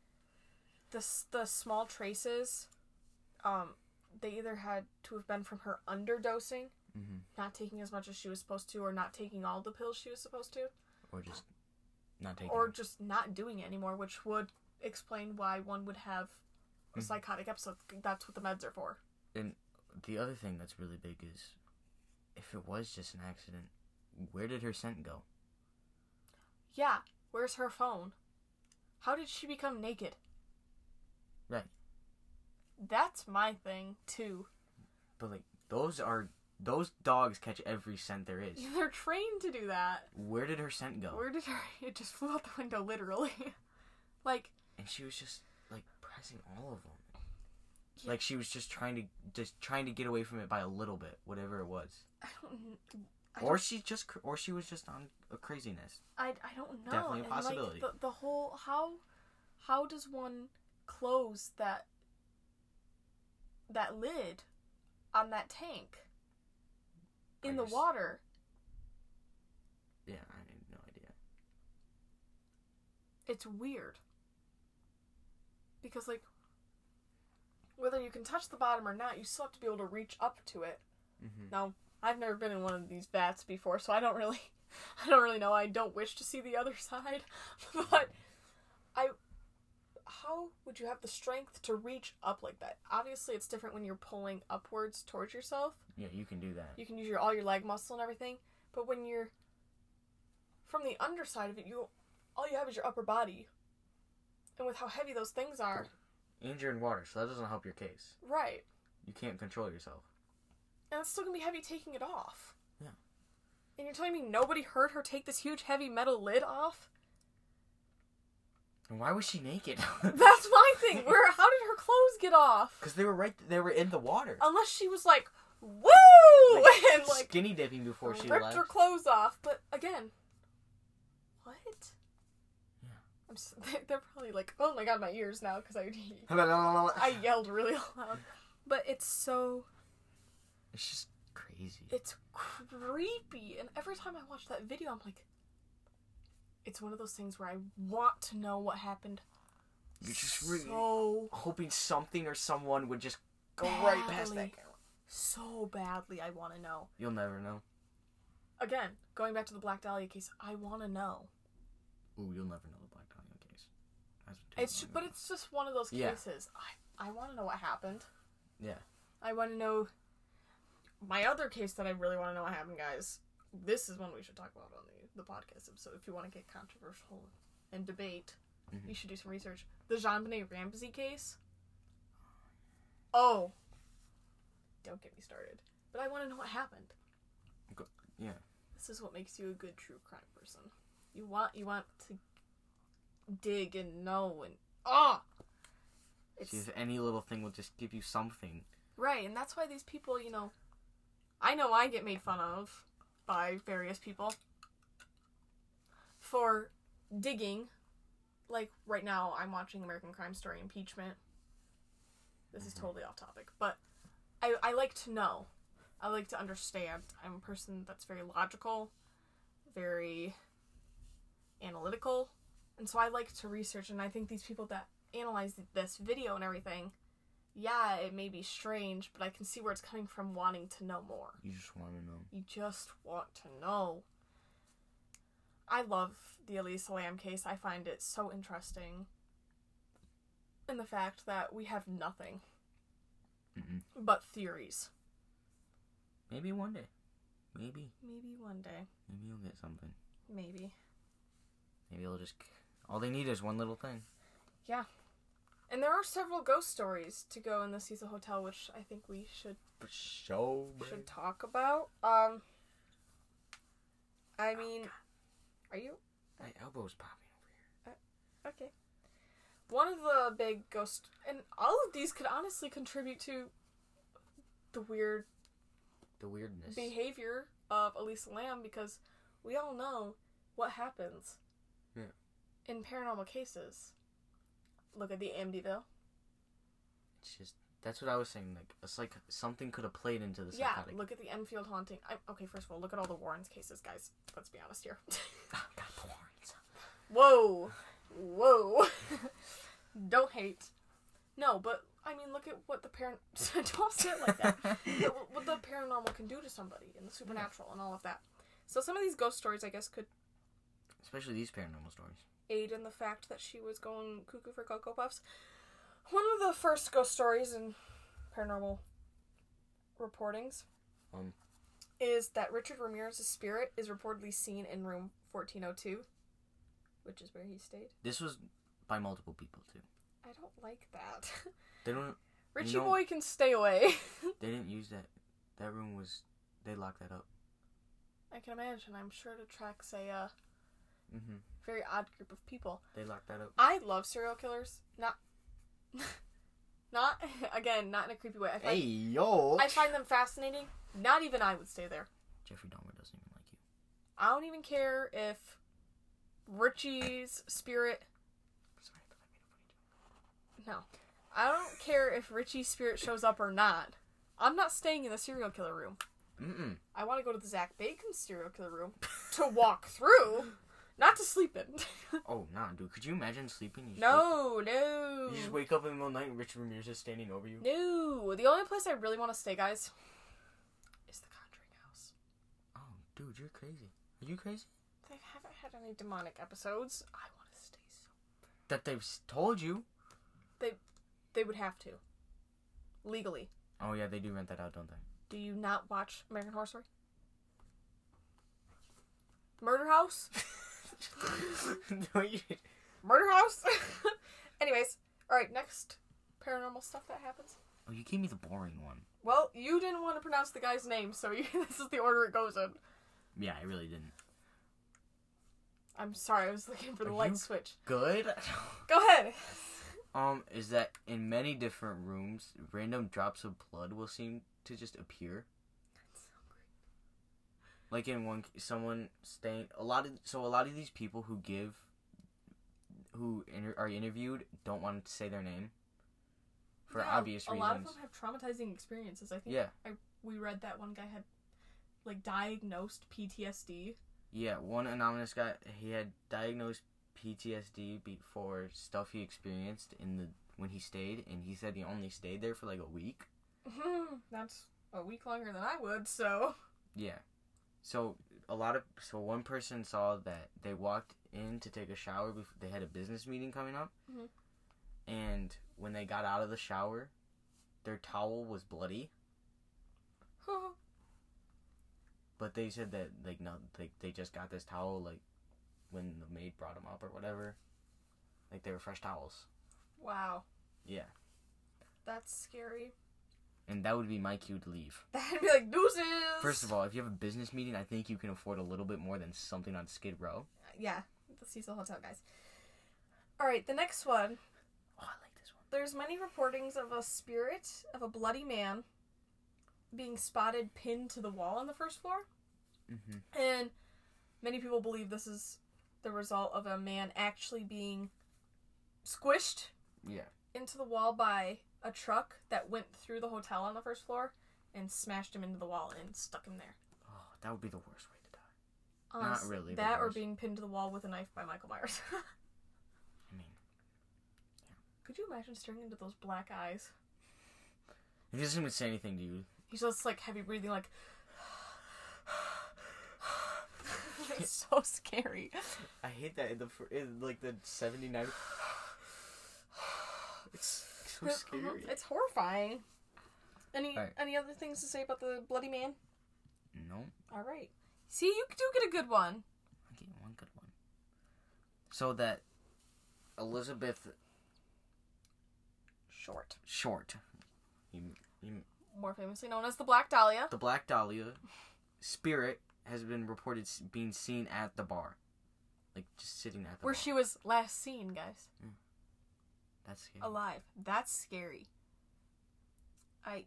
The, the small traces, um, they either had to have been from her underdosing, mm-hmm. not taking as much as she was supposed to, or not taking all the pills she was supposed to. Or just not taking Or it. just not doing it anymore, which would explain why one would have a mm-hmm. psychotic episode. That's what the meds are for. And the other thing that's really big is, if it was just an accident, where did her scent go? Yeah, where's her phone? How did she become naked? Right. That's my thing, too. But, like, those are... Those dogs catch every scent there is. They're trained to do that. Where did her scent go? Where did her... It just flew out the window, literally. Like... And she was just, like, pressing all of them. Yeah. Like, she was just trying to... Just trying to get away from it by a little bit, whatever it was. I don't... I or don't, she just... Or she was just on a craziness. I, I don't know. Definitely a possibility. And, like, the, the whole... How... How does one... close that that lid on that tank in the water? Yeah, I have no idea. It's weird. Because, like, whether you can touch the bottom or not, you still have to be able to reach up to it. Mm-hmm. Now, I've never been in one of these vats before, so I don't really I don't really know. I don't wish to see the other side. But I how would you have the strength to reach up like that? Obviously, it's different when you're pulling upwards towards yourself. Yeah, you can do that. You can use your all your leg muscle and everything. But when you're from the underside of it, you all you have is your upper body. And with how heavy those things are... And you're in water, so that doesn't help your case. Right. You can't control yourself. And it's still going to be heavy taking it off. Yeah. And you're telling me nobody heard her take this huge heavy metal lid off? And why was she naked? That's my thing. Where? How did her clothes get off? Because they were right. They were in the water. Unless she was like, woo, like, and like skinny dipping before she ripped left. her clothes off. But again, what? Yeah. I'm. So, they're probably like, oh my god, my ears now because I I yelled really loud. But it's so. It's just crazy. It's creepy, and every time I watch that video, I'm like. It's one of those things where I want to know what happened. You're just really so hoping something or someone would just go badly, right past that camera. so badly. I want to know. You'll never know. Again, going back to the Black Dahlia case, I want to know. Ooh, you'll never know the Black Dahlia case. That's It's just, but it's just one of those Yeah. cases. I I want to know what happened. Yeah. I want to know. My other case that I really want to know what happened, guys. This is one we should talk about on the, the podcast episode. If you want to get controversial and debate, mm-hmm. you should do some research. The JonBenet Ramsey case. Oh. Don't get me started. But I want to know what happened. Go, yeah. This is what makes you a good true crime person. You want you want to dig and know and ah. Oh! See if any little thing will just give you something. Right, and that's why these people, you know, I know I get made fun of by various people for digging. Like, right now, I'm watching American Crime Story Impeachment. This is totally off topic, but I, I like to know. I like to understand. I'm a person that's very logical, very analytical, and so I like to research, and I think these people that analyze this video and everything, yeah, it may be strange, but I can see where it's coming from, wanting to know more. You just want to know. You just want to know. I love the Elisa Lam case. I find it so interesting. And the fact that we have nothing Mm-mm. but theories. Maybe one day. Maybe. Maybe one day. Maybe you'll get something. Maybe. Maybe it'll just... All they need is one little thing. Yeah. And there are several ghost stories to go in the Cecil Hotel, which I think we should For sure, should talk about. Um, I mean, are you my elbow's popping over here? okay? One of the big ghost, and all of these could honestly contribute to the weird The weirdness. behavior of Elisa Lam, because we all know what happens Yeah. in paranormal cases. Look at the Amityville. It's just that's what I was saying. Like it's like something could have played into the Yeah, psychotic. look at the Enfield haunting. I, okay, first of all, look at all the Warrens cases, guys. Let's be honest here. Oh, God, the Warrens. Whoa, whoa! Don't hate. No, but I mean, look at what the parent. Don't say it like that. Look what the paranormal can do to somebody, and the supernatural, and all of that. So some of these ghost stories, I guess, could Especially these paranormal stories. aid in the fact that she was going cuckoo for Cocoa Puffs. One of the first ghost stories in paranormal reportings Um. is that Richard Ramirez's spirit is reportedly seen in room fourteen oh two, which is where he stayed. This was by multiple people too. I don't like that. They don't. Richie You know- boy can stay away. They didn't use that. That room was. They locked that up. I can imagine. I'm sure it attracts a uh, Mm-hmm. very odd group of people. They locked that up. I love serial killers. Not, not again, not in a creepy way. I find, Hey yo. I find them fascinating. Not even I would stay there. Jeffrey Dahmer doesn't even like you. I don't even care if Richie's spirit. Sorry, but I made a funny joke. No, I don't care if Richie's spirit shows up or not. I'm not staying in the serial killer room. Mm-mm. I want to go to the Zach Bacon serial killer room to walk through, not to sleep in. Oh nah, dude. Could you imagine sleeping? You just No, wake- no. You just wake up in the middle of the night and Richard Ramirez is standing over you. No. The only place I really want to stay, guys, is the Conjuring house. Oh, dude, you're crazy. Are you crazy? They haven't had any demonic episodes. I want to stay so. That they've s- told you. They would have to. Legally. Oh yeah, they do rent that out, don't they? Do you not watch American Horror Story? Murder House? No, you- Murder House? Anyways, alright, next paranormal stuff that happens. oh, you gave me the boring one. Well, you didn't want to pronounce the guy's name, so you, this is the order it goes in. Yeah, I really didn't. I'm sorry, I was looking for the Are light you- switch. Good. Go ahead. Um, is that in many different rooms, random drops of blood will seem to just appear. That's so great. Like in one, someone staying a lot of so a lot of these people who give, who inter, are interviewed don't want to say their name. For Yeah, obvious a reasons. lot of them have traumatizing experiences. I think Yeah. I, we read that one guy had, like, diagnosed P T S D. Yeah, one anonymous guy, he had diagnosed P T S D before stuff he experienced in the when he stayed, and he said he only stayed there for like a week. That's a week longer than I would, so... Yeah. So, a lot of... So, one person saw that they walked in to take a shower before they had a business meeting coming up. Mm-hmm. And when they got out of the shower, their towel was bloody. But they said that, like, no, like, they just got this towel, like, when the maid brought them up or whatever. Like, they were fresh towels. Wow. Yeah. That's scary. And that would be my cue to leave. That'd be like, deuces! First of all, if you have a business meeting, I think you can afford a little bit more than something on Skid Row. Yeah, the Cecil Hotel, guys. Alright, the next one. Oh, I like this one. There's many reportings of a spirit of a bloody man being spotted pinned to the wall on the first floor. Mm-hmm. And many people believe this is the result of a man actually being squished yeah. into the wall by a truck that went through the hotel on the first floor and smashed him into the wall and stuck him there. Oh, that would be the worst way to die. Honestly, Not really. That or worst. being pinned to the wall with a knife by Michael Myers. I mean, yeah. Could you imagine staring into those black eyes? He doesn't even say anything to you. He's just like heavy breathing, like. It's so scary. I hate that in the in like the seventy-nine. It's so scary. It's horrifying. Any right. any other things to say about the bloody man? No. All right. See, you do get a good one. I get one good one. So that Elizabeth Short. Short, you, you, more famously known as the Black Dahlia. The Black Dahlia spirit has been reported being seen at the bar. Like, just sitting at the Where bar. she was last seen, guys. Mm. That's scary. Alive. That's scary. I...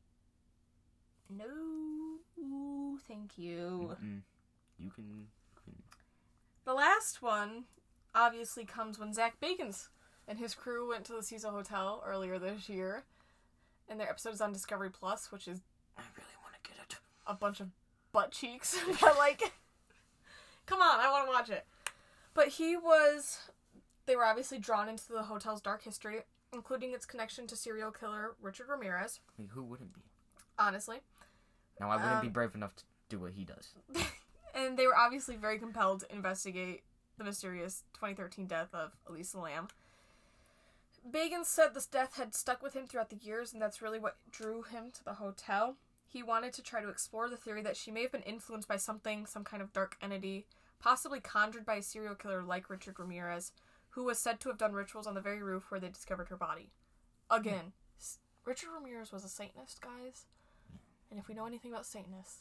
No, thank you. Mm-mm. You can, you can... The last one obviously comes when Zach Bagans and his crew went to the Cecil Hotel earlier this year. And their episode is on Discovery Plus, which is... I really want to get it. A bunch of butt cheeks. But, like... Come on, I want to watch it. But he was... They were obviously drawn into the hotel's dark history, including its connection to serial killer Richard Ramirez. I mean, who wouldn't be? Honestly. Now, I wouldn't um, be brave enough to do what he does. And they were obviously very compelled to investigate the mysterious twenty thirteen death of Elisa Lam. Bagans said this death had stuck with him throughout the years, and that's really what drew him to the hotel. He wanted to try to explore the theory that she may have been influenced by something, some kind of dark entity, possibly conjured by a serial killer like Richard Ramirez, who was said to have done rituals on the very roof where they discovered her body. Again, mm. Richard Ramirez was a Satanist, guys. And if we know anything about Satanists,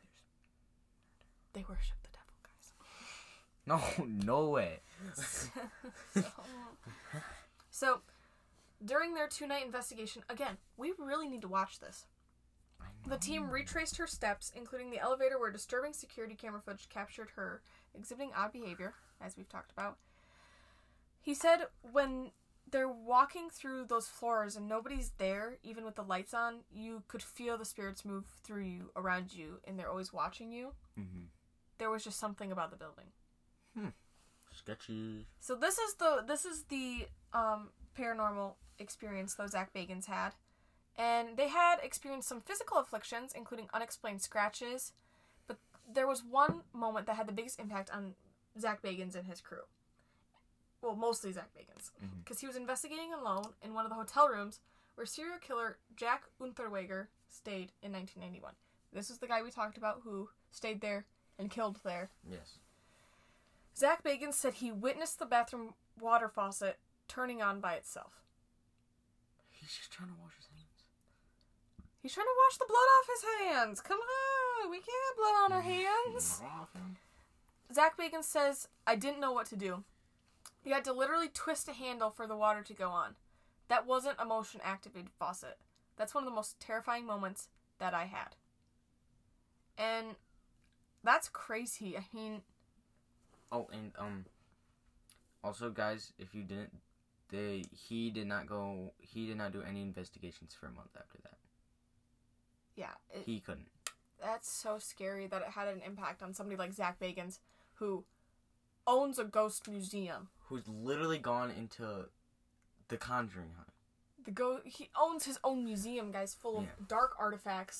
they worship the devil, No, guys. no way. so, so, during their two-night investigation, again, we really need to watch this. The team retraced her steps, including the elevator where disturbing security camera footage captured her exhibiting odd behavior, as we've talked about. He said when they're walking through those floors and nobody's there, even with the lights on, you could feel the spirits move through you, around you, and they're always watching you. Mm-hmm. There was just something about the building. Hmm. Sketchy. So this is the this is the um, paranormal experience those Zach Bagans had. And they had experienced some physical afflictions, including unexplained scratches. But there was one moment that had the biggest impact on Zach Bagans and his crew. Well, mostly Zach Bagans. Because mm-hmm. he was investigating alone in one of the hotel rooms where serial killer Jack Unterweger stayed in nineteen ninety-one. This is the guy we talked about who stayed there and killed there. Yes. Zach Bagans said he witnessed the bathroom water faucet turning on by itself. He's just trying to wash his hands. He's trying to wash the blood off his hands. Come on, we can't have blood on our hands. Zach Bagans says, I didn't know what to do. You had to literally twist a handle for the water to go on. That wasn't a motion-activated faucet. That's one of the most terrifying moments that I had. And that's crazy. I mean... Oh, and, um... Also, guys, if you didn't... They, he did not go... He did not do any investigations for a month after that. Yeah. It, he couldn't. That's so scary that it had an impact on somebody like Zach Bagans, who owns a ghost museum. Who's literally gone into the Conjuring Hunt. The go He owns his own museum, guys, full of yeah. dark artifacts,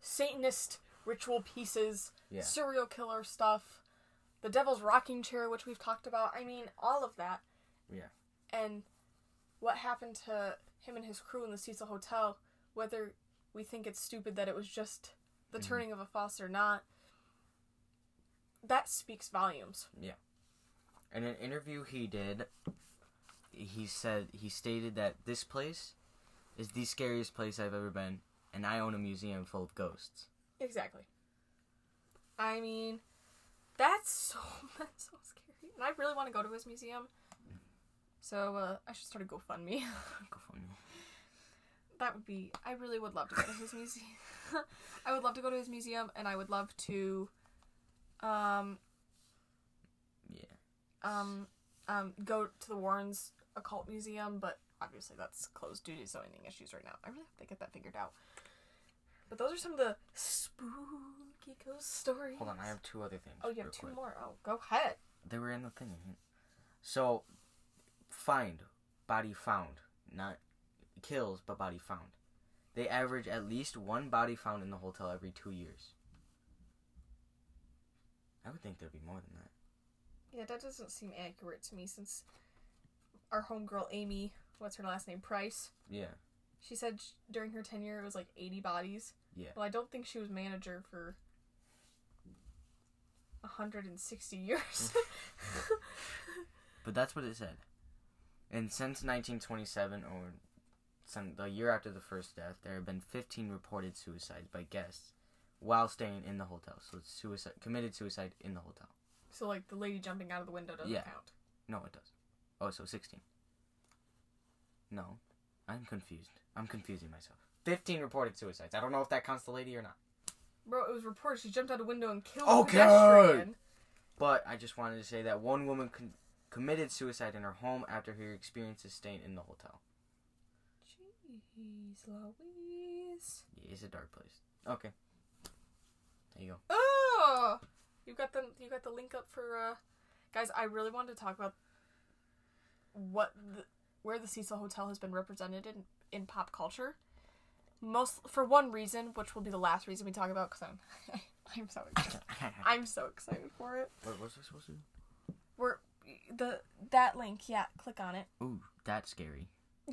Satanist ritual pieces, Yeah. serial killer stuff, the Devil's Rocking Chair, which we've talked about. I mean, all of that. Yeah. And what happened to him and his crew in the Cecil Hotel, whether we think it's stupid that it was just the Mhm. turning of a faucet or not, that speaks volumes. Yeah. In an interview he did, he said, he stated that this place is the scariest place I've ever been, and I own a museum full of ghosts. Exactly. I mean, that's so, that's so scary. And I really want to go to his museum. So, uh, I should start a GoFundMe. GoFundMe. That would be, I really would love to go to his museum. I would love to go to his museum, and I would love to, um, Yeah. um, um, go to the Warrens Occult Museum, but obviously that's closed due to zoning issues right now. I really have to get that figured out. But those are some of the spooky ghost stories. Hold on, I have two other things. Oh, you have real two quick. more. Oh, go ahead. They were in the thing. So, find, body found, not kills, but body found. They average at least one body found in the hotel every two years. I would think there'd be more than that. Yeah, that doesn't seem accurate to me since our homegirl Amy, what's her last name, Price, Yeah. she said sh- during her tenure it was like eighty bodies. Yeah. Well, I don't think she was manager for one hundred sixty years. But that's what it said. And since nineteen twenty-seven, or some, the year after the first death, there have been fifteen reported suicides by guests while staying in the hotel. So it's suicide, committed suicide in the hotel. So, like, the lady jumping out of the window doesn't Yeah. count. No, it does. Oh, so sixteen. No. I'm confused. I'm confusing myself. fifteen reported suicides. I don't know if that counts the lady or not. Bro, it was reported she jumped out a window and killed Okay. a pedestrian. But I just wanted to say that one woman con- committed suicide in her home after her experiences staying in the hotel. Jeez Louise. Yeah, it's a dark place. Okay. There you go. Oh! You got the you got the link up for uh guys, I really wanted to talk about what the, where the Cecil Hotel has been represented in, in pop culture. Most for one reason, which will be the last reason we talk about, because I'm I'm so excited. I'm so excited for it. What was I supposed to do? We're the that link, yeah, click on it. Ooh, that's scary.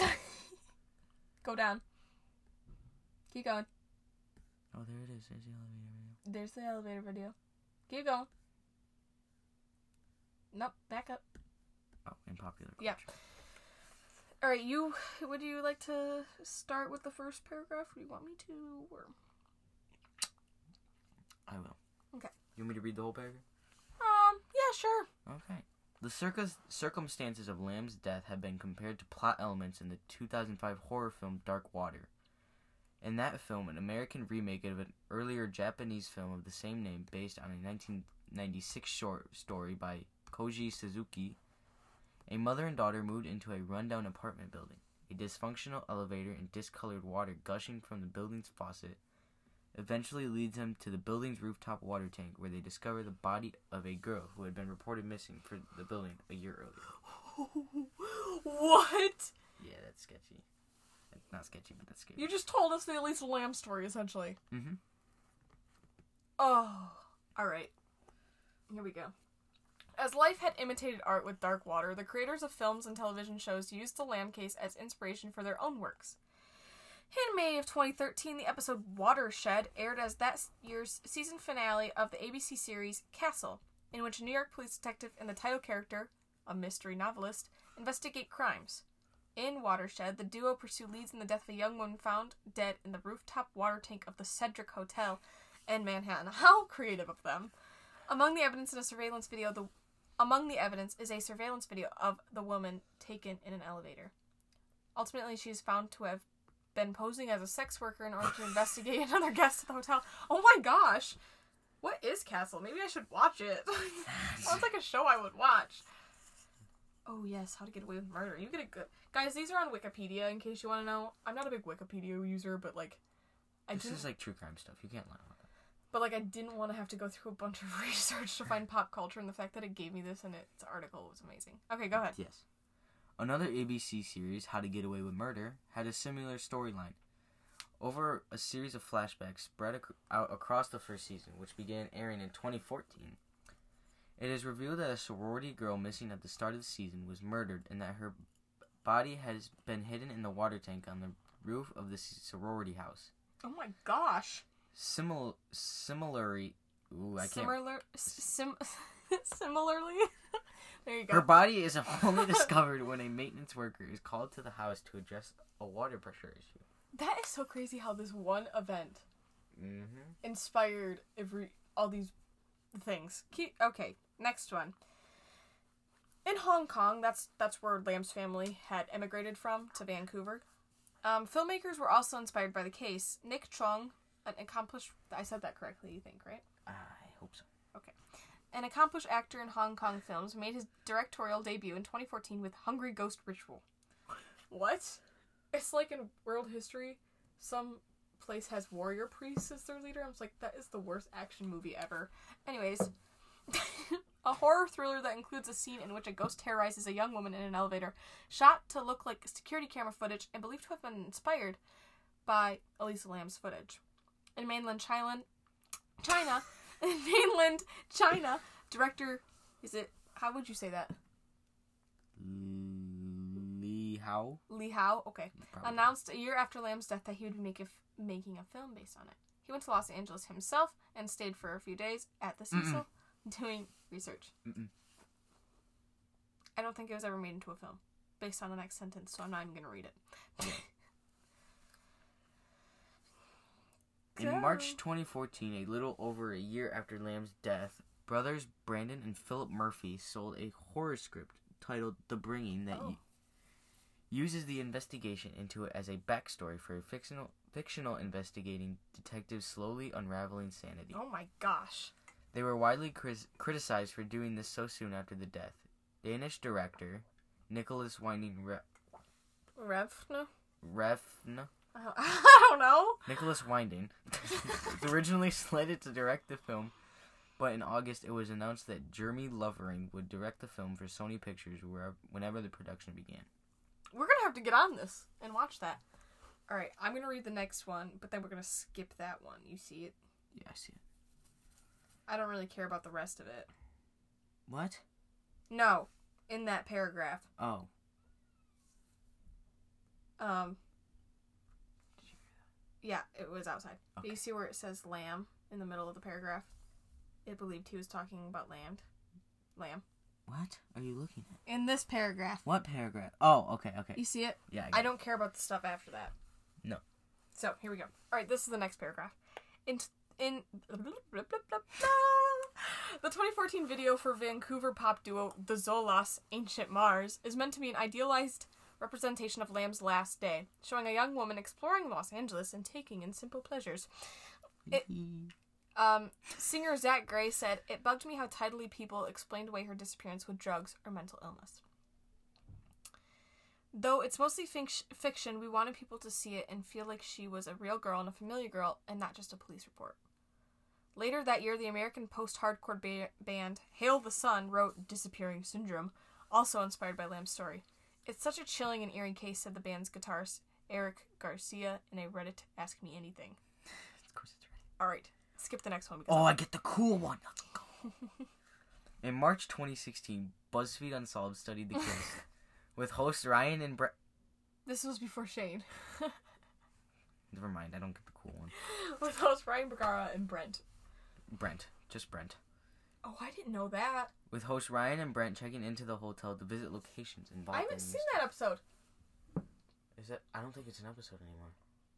Go down. Keep going. Oh, there it is. There's the elevator. There's the elevator video. Keep going. Nope, back up. Oh, in popular culture. Yeah. All right, you. Would you like to start with the first paragraph? Or do you want me to? Or I will. Okay. You want me to read the whole paragraph? um, yeah, sure. Okay. The circus circumstances of Lamb's death have been compared to plot elements in the two thousand five horror film Dark Water. In that film, an American remake of an earlier Japanese film of the same name based on a nineteen ninety-six short story by Koji Suzuki, a mother and daughter moved into a rundown apartment building. A dysfunctional elevator and discolored water gushing from the building's faucet eventually leads them to the building's rooftop water tank, where they discover the body of a girl who had been reported missing for the building a year earlier. What? Yeah, that's sketchy. Not sketchy, but that's scary. You just told us the Elisa Lamb story, essentially. Mm-hmm. Oh, all right. Here we go. As life had imitated art with Dark Water, the creators of films and television shows used the Lamb case as inspiration for their own works. In May of twenty thirteen, the episode Watershed aired as that year's season finale of the A B C series Castle, in which a New York police detective and the title character, a mystery novelist, investigate crimes. In Watershed, the duo pursue leads in the death of a young woman found dead in the rooftop water tank of the Cedric Hotel in Manhattan. How creative of them! Among the evidence in a surveillance video, the among the evidence is a surveillance video of the woman taken in an elevator. Ultimately, she is found to have been posing as a sex worker in order to investigate another guest at the hotel. Oh my gosh! What is Castle? Maybe I should watch it. Sounds like a show I would watch. Oh yes, How to Get Away with Murder. You get a good... Guys, these are on Wikipedia, in case you want to know. I'm not a big Wikipedia user, but like... I This didn't... is like true crime stuff. You can't lie about that. But like, I didn't want to have to go through a bunch of research to find pop culture, and the fact that it gave me this in its article was amazing. Okay, go ahead. Yes. Another A B C series, How to Get Away with Murder, had a similar storyline. over a series of flashbacks spread ac- out across the first season, which began airing in twenty fourteen. It is revealed that a sorority girl missing at the start of the season was murdered and that her body has been hidden in the water tank on the roof of the sorority house. Oh my gosh. Simil- similarly, ooh, I can't. Similar, sim- similarly, there you go. Her body is only discovered when a maintenance worker is called to the house to address a water pressure issue. That is so crazy how this one event Mm-hmm. inspired every all these things. Keep, okay, next one. In Hong Kong, that's that's where Lamb's family had emigrated from to Vancouver. Um, filmmakers were also inspired by the case. Nick Chung, an accomplished... I said that correctly, you think, right? I hope so. Okay. An accomplished actor in Hong Kong films, made his directorial debut in twenty fourteen with Hungry Ghost Ritual. What? It's like in world history, some place has warrior priests as their leader. I was like, that is the worst action movie ever. Anyways, a horror thriller that includes a scene in which a ghost terrorizes a young woman in an elevator, shot to look like security camera footage and believed to have been inspired by Elisa Lam's footage. In mainland China, China, in mainland China, director, is it, how would you say that? Li Hao? Li Hao, okay. Probably. Announced a year after Lamb's death that he would be make a f- making a film based on it. He went to Los Angeles himself and stayed for a few days at the Cecil Mm-mm. doing research. Mm-mm. I don't think it was ever made into a film based on the next sentence, so I'm not even going to read it. In March twenty fourteen, a little over a year after Lamb's death, brothers Brandon and Philip Murphy sold a horror script titled The Bringing that Oh. y- uses the investigation into it as a backstory for a fictional fictional investigating detective slowly unraveling sanity. Oh my gosh. They were widely cris- criticized for doing this so soon after the death. Danish director Nicholas Winding Re- Revna? Refn I don't, I don't know. Nicholas Winding was originally slated to direct the film, but in August it was announced that Jeremy Lovering would direct the film for Sony Pictures wherever, whenever the production began. We're going to have to get on this and watch that. Alright, I'm going to read the next one, but then we're going to skip that one. You see it? Yeah, I see it. I don't really care about the rest of it. What? No, in that paragraph. Oh. Um. Yeah, it was outside. Okay. Do you see where it says lamb in the middle of the paragraph? It believed he was talking about land. Lamb. What are you looking at? In this paragraph. What paragraph? Oh, okay, okay. You see it? Yeah, I, I got don't care about the stuff after that. No. So, here we go. Alright, this is the next paragraph. In in the twenty fourteen video for Vancouver pop duo The Zolas, Ancient Mars, is meant to be an idealized representation of Lamb's last day, showing a young woman exploring Los Angeles and taking in simple pleasures. It, um, singer Zach Gray said, "It bugged me how tidily people explained away her disappearance with drugs or mental illness. Though it's mostly fic- fiction, we wanted people to see it and feel like she was a real girl and a familiar girl and not just a police report." Later that year, the American post-hardcore ba- band Hail the Sun wrote Disappearing Syndrome, also inspired by Lamb's story. "It's such a chilling and eerie case," said the band's guitarist Eric Garcia in a Reddit Ask Me Anything. Of course it's right. Alright, skip the next one. Because Oh, I get the cool one. Let's go. In March twenty sixteen, BuzzFeed Unsolved studied the case with hosts Ryan and Brett. This was before Shane. Never mind, I don't get the cool one. With hosts Ryan Bergara and Brent. Brent, just Brent. Oh, I didn't know that. With hosts Ryan and Brent checking into the hotel to visit locations involved. I haven't in seen this- that episode. Is that? I don't think it's an episode anymore.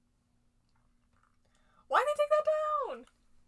Why'd they take that down?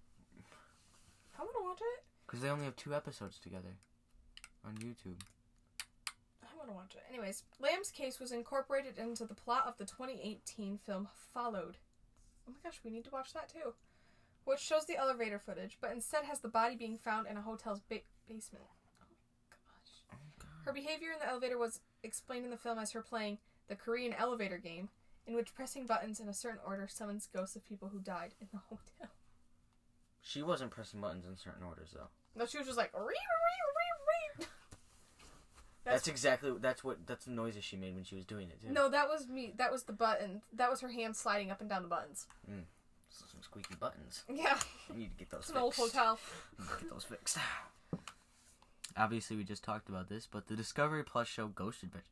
I want to watch it. Because they only have two episodes together on YouTube. I want to watch it. Anyways, Lamb's case was incorporated into the plot of the twenty eighteen film Followed. Oh my gosh, we need to watch that too. Which shows the elevator footage, but instead has the body being found in a hotel's ba- basement. Oh gosh. Oh, God. Her behavior in the elevator was explained in the film as her playing the Korean elevator game, in which pressing buttons in a certain order summons ghosts of people who died in the hotel. She wasn't pressing buttons in certain orders, though. No, she was just like, ree, ree, ree, ree. That's exactly, that's what, that's the noises she made when she was doing it, too. No, that was me. That was the button. That was her hand sliding up and down the buttons. Mm. So some squeaky buttons. Yeah. You need to get those It's fixed. an old hotel. You need to get those fixed. Obviously, we just talked about this, but the Discovery Plus show Ghost Adventure.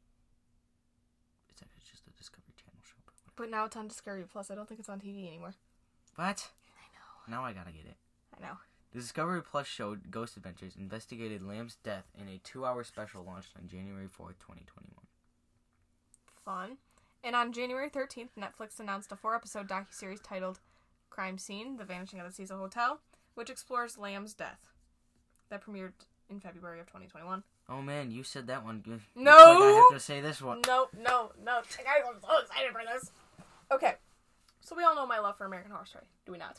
It's actually just a Discovery Channel show. But, But now it's on Discovery Plus. I don't think it's on T V anymore. what? I know. Now I gotta get it. I know. The Discovery Plus show Ghost Adventures investigated Lamb's death in a two-hour special launched on January fourth, twenty twenty-one. Fun. And on January thirteenth, Netflix announced a four-episode docuseries titled Crime Scene, The Vanishing of the Cecil Hotel, which explores Lamb's death. That premiered in February of twenty twenty-one. Oh man, you said that one. Looks No! like I have to say this one. No, no, no. I'm so excited for this. Okay. So we all know my love for American Horror Story. Do we not?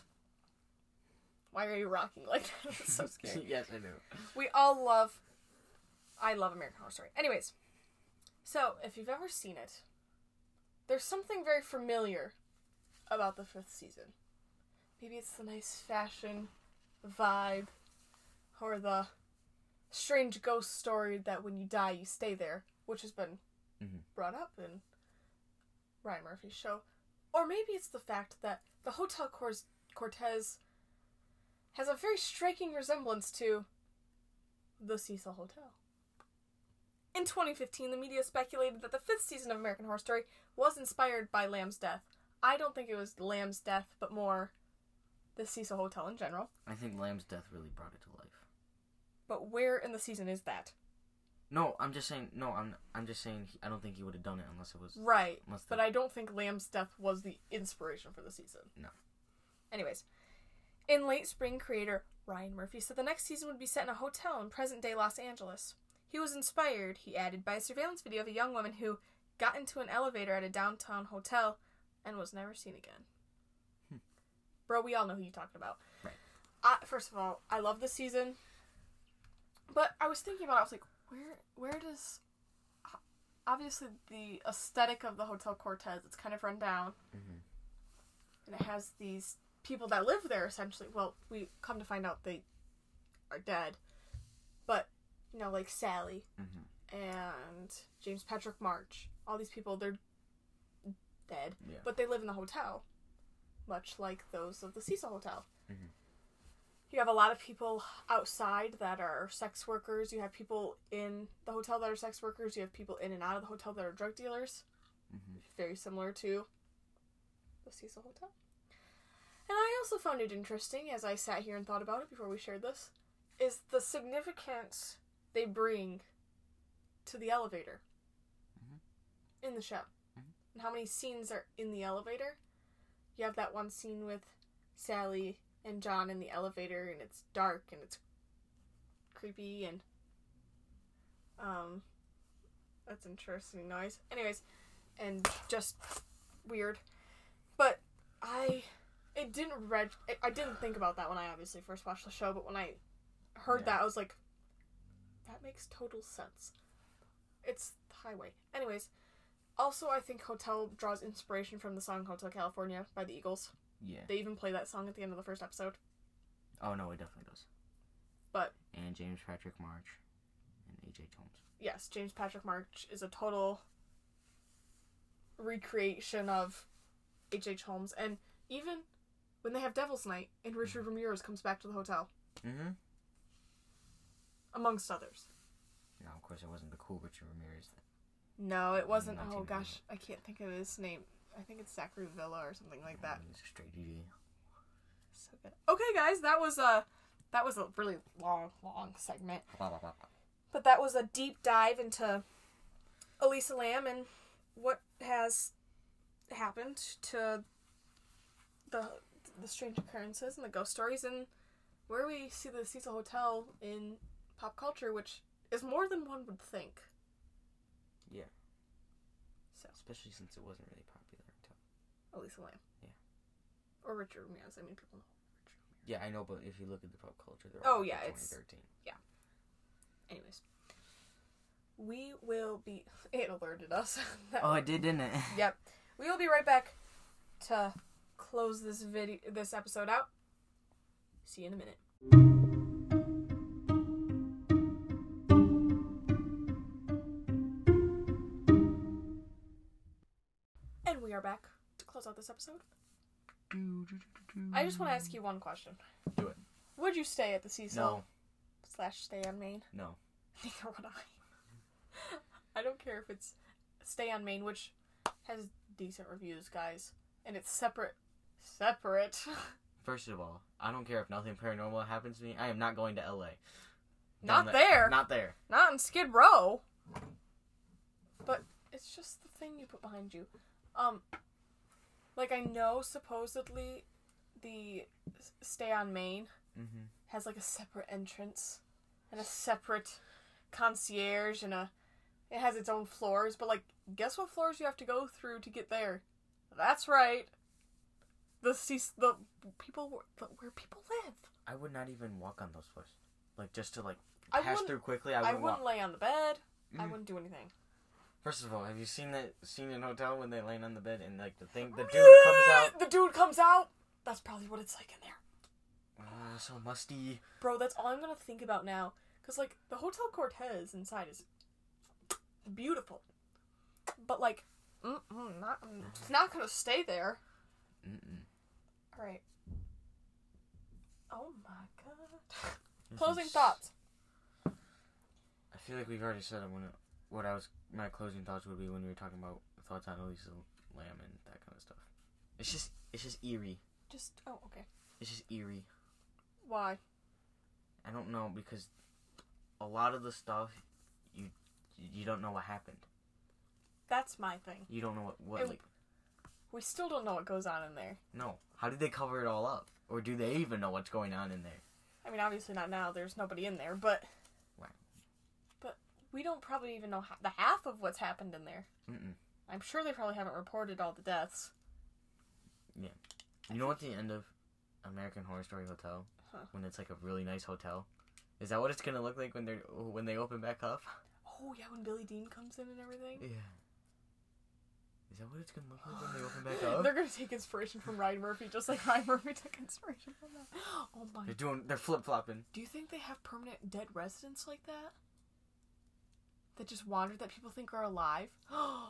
Why are you rocking like that? It's so scary. Yes, I do. We all love... I love American Horror Story. Anyways. So, if you've ever seen it, there's something very familiar about the fifth season. Maybe it's the nice fashion vibe, or the strange ghost story that when you die, you stay there, which has been mm-hmm. brought up in Ryan Murphy's show. Or maybe it's the fact that the Hotel Cor- Cortez has a very striking resemblance to the Cecil Hotel. In twenty fifteen, the media speculated that the fifth season of American Horror Story was inspired by Lamb's death. I don't think it was Lamb's death, but more the Cecil Hotel in general. I think Lamb's death really brought it to life. But where in the season is that? No, I'm just saying. No, I'm. I'm just saying. He, I don't think he would have done it unless it was right. Unless but I don't think Lamb's death was the inspiration for the season. No. Anyways, in late spring, creator Ryan Murphy said the next season would be set in a hotel in present-day Los Angeles. He was inspired, he added, by a surveillance video of a young woman who got into an elevator at a downtown hotel and was never seen again. Hmm. Bro, we all know who you're talking about. Right. I, first of all, I love this season, but I was thinking about it, I was like, where, where does... Obviously, the aesthetic of the Hotel Cortez, it's kind of run down, mm-hmm. and it has these people that live there, essentially. Well, we come to find out they are dead, but... You know, like Sally mm-hmm. and James Patrick March. All these people, they're dead. Yeah. But they live in the hotel. Much like those of the Cecil Hotel. Mm-hmm. You have a lot of people outside that are sex workers. You have people in the hotel that are sex workers. You have people in and out of the hotel that are drug dealers. Mm-hmm. Very similar to the Cecil Hotel. And I also found it interesting, as I sat here and thought about it before we shared this, is the significance they bring to the elevator mm-hmm. in the show. Mm-hmm. And how many scenes are in the elevator. You have that one scene with Sally and John in the elevator, and it's dark, and it's creepy, and um, that's interesting noise. Anyways, and just weird. But I, it didn't reg, I didn't think about that when I obviously first watched the show, but when I heard yeah. that, I was like, that makes total sense. It's the highway. Anyways, also I think Hotel draws inspiration from the song Hotel California by the Eagles. Yeah. They even play that song at the end of the first episode. Oh, no, it definitely does. But... And James Patrick March and H H Holmes. Yes, James Patrick March is a total recreation of H H Holmes. And even when they have Devil's Night, and Richard Ramirez comes back to the hotel. Mm-hmm. Amongst others. No, of course it wasn't the cool Richard Ramirez. No, it wasn't. Oh gosh, I can't think of his name. I think it's Zachary Villa or something like that. It's straight D D. So good. Okay, guys, that was a that was a really long, long segment. But that was a deep dive into Elisa Lam and what has happened to the the strange occurrences and the ghost stories and where we see the Cecil Hotel in pop culture, which is more than one would think. Yeah. So. Especially since it wasn't really popular until... Elisa Lam. Yeah. Or Richard Ramirez. I mean, people know Richard Ramirez. Yeah, I know, but if you look at the pop culture, they're oh, all yeah, twenty thirteen. It's... Yeah. Anyways. We will be... It alerted us. Oh, it did, didn't it? Yep. We will be right back to close this video, this episode out. See you in a minute. we are back to close out this episode. I just want to ask you one question. Do it. Would you stay at the Cecil? No. Slash stay on Main? No. Neither would I. I don't care if it's stay on Main, which has decent reviews, guys. And it's separate. Separate. First of all, I don't care if nothing paranormal happens to me. I am not going to L A. Not the, there. Not there. Not in Skid Row. But it's just the thing you put behind you. Um, like I know supposedly the stay on Main Mm-hmm. has like a separate entrance and a separate concierge and a it has its own floors, but like guess what floors you have to go through to get there? That's right. The ce- the people the, where people live. I would not even walk on those floors. Like just to like I pass wouldn't- through quickly. I I wouldn't, wouldn't walk. lay on the bed. I Mhm. wouldn't do anything. First of all, have you seen that scene in Hotel when they're laying on the bed and like the thing, the dude comes out? The dude comes out. That's probably what it's like in there. Oh, so musty. Bro, that's all I'm gonna think about now. Cause like the Hotel Cortez inside is beautiful, but like, mm-mm, not I'm not gonna stay there. Mm-mm. All right. Oh my god. This Closing is- thoughts. I feel like we've already said what, what I was. My closing thoughts would be when we were talking about thoughts on Elisa Lamb and that kind of stuff. It's just, it's just eerie. Just oh okay. It's just eerie. Why? I don't know because a lot of the stuff you you don't know what happened. That's my thing. You don't know what what And- like. We still don't know what goes on in there. No. How did they cover it all up? Or do they even know what's going on in there? I mean, obviously not now. There's nobody in there, but Right. but we don't probably even know ha- the half of what's happened in there. Mm-mm. I'm sure they probably haven't reported all the deaths. You know what the end of American Horror Story Hotel? Huh. When it's like a really nice hotel? Is that what it's gonna look like when they're when they open back up? Oh yeah, when Billy Dean comes in and everything. Yeah. Is that what it's gonna look like when they open back up? They're gonna take inspiration from Ryan Murphy, just like Ryan Murphy took inspiration from that. Oh my! They're doing they're flip flopping. Do you think they have permanent dead residents like that? That just wander that people think are alive? Oh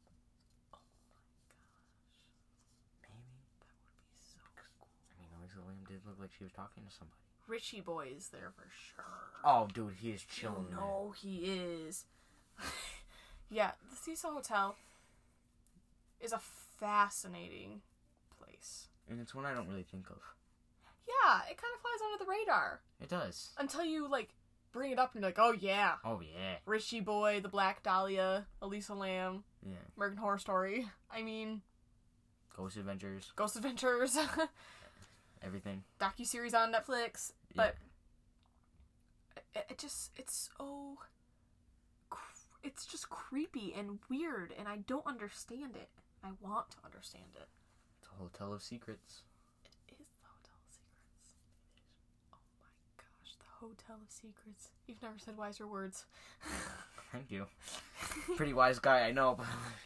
my gosh! Maybe. That would be so cool. I mean, Elisa Lamb did look like she was talking to somebody. Richie Boy is there for sure. Oh, dude, he is chilling. You know he is. Yeah, the Cecil Hotel is a fascinating place. there. And it's one I don't really think of. Yeah, it kind of flies under the radar. It does. Until you, like, bring it up and you're like, oh yeah. Oh yeah. Richie Boy, The Black Dahlia, Elisa Lamb, Yeah. American Horror Story. I mean, Ghost Adventures. Ghost Adventures. Everything. Docuseries on Netflix. Yeah. But it, it just, it's so... cr- It's just creepy and weird, and I don't understand it. I want to understand it. It's a hotel of secrets. It is the Hotel of Secrets. It is. Oh my gosh, the Hotel of Secrets. You've never said wiser words. Thank you. Pretty wise guy, I know.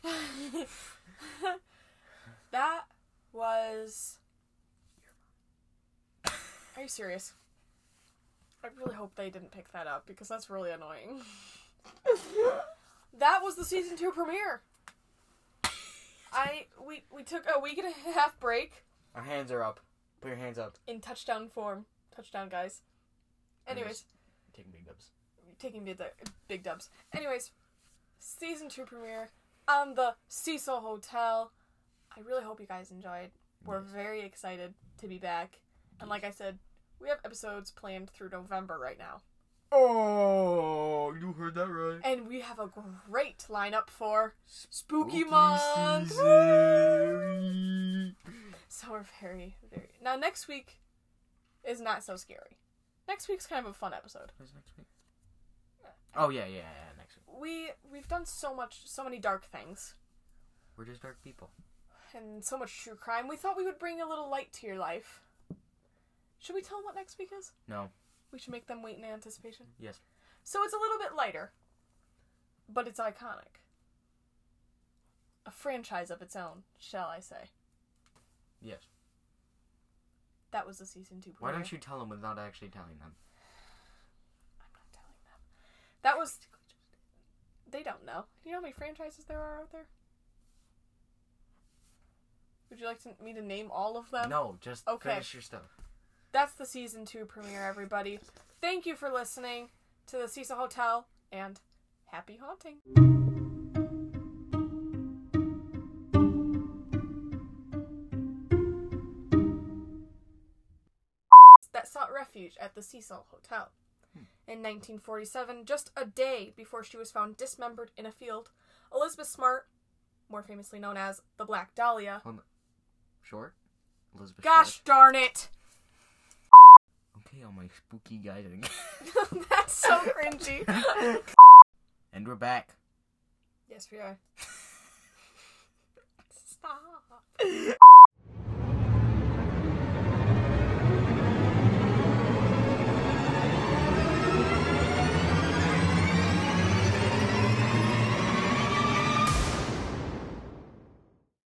That was... Are you serious? I really hope they didn't pick that up, because that's really annoying. That was the season two premiere. I we we took a week and a half break Our hands are up. Put your hands up. in touchdown form. Touchdown, guys. Anyways, Taking big dubs. taking big, big dubs. Anyways, season two premiere on the Cecil Hotel. I really hope you guys enjoyed. We're Yes. very excited to be back. And like I said, we have episodes planned through November right now. Oh, you heard that right. And we have a great lineup for Spooky, Spooky Month! season. Woo! So we're very, very... Now next week is not so scary. Next week's kind of a fun episode. What's next week? Oh, yeah, yeah, yeah, next week. We, we've done so much, so many dark things. We're just dark people. And so much true crime. We thought we would bring a little light to your life. Should we tell them what next week is? No. We should make them wait in anticipation. Yes. So it's a little bit lighter, but it's iconic. A franchise of its own, shall I say. Yes. That was the season two Why premiere. don't you tell them without actually telling them? I'm not telling them. That was... They don't know. Do you know how many franchises there are out there? Would you like to, me to name all of them? No, just Okay. finish your stuff. That's the season two premiere, everybody. Thank you for listening to the Cecil Hotel, and happy haunting. That sought refuge at the Cecil Hotel. In nineteen forty-seven, just a day before she was found dismembered in a field, Elizabeth Smart, more famously known as the Black Dahlia. Hold on. Short? Elizabeth Gosh Short. darn it! Okay, all my spooky guiding. That's so cringy. And we're back. Yes, we are. Stop.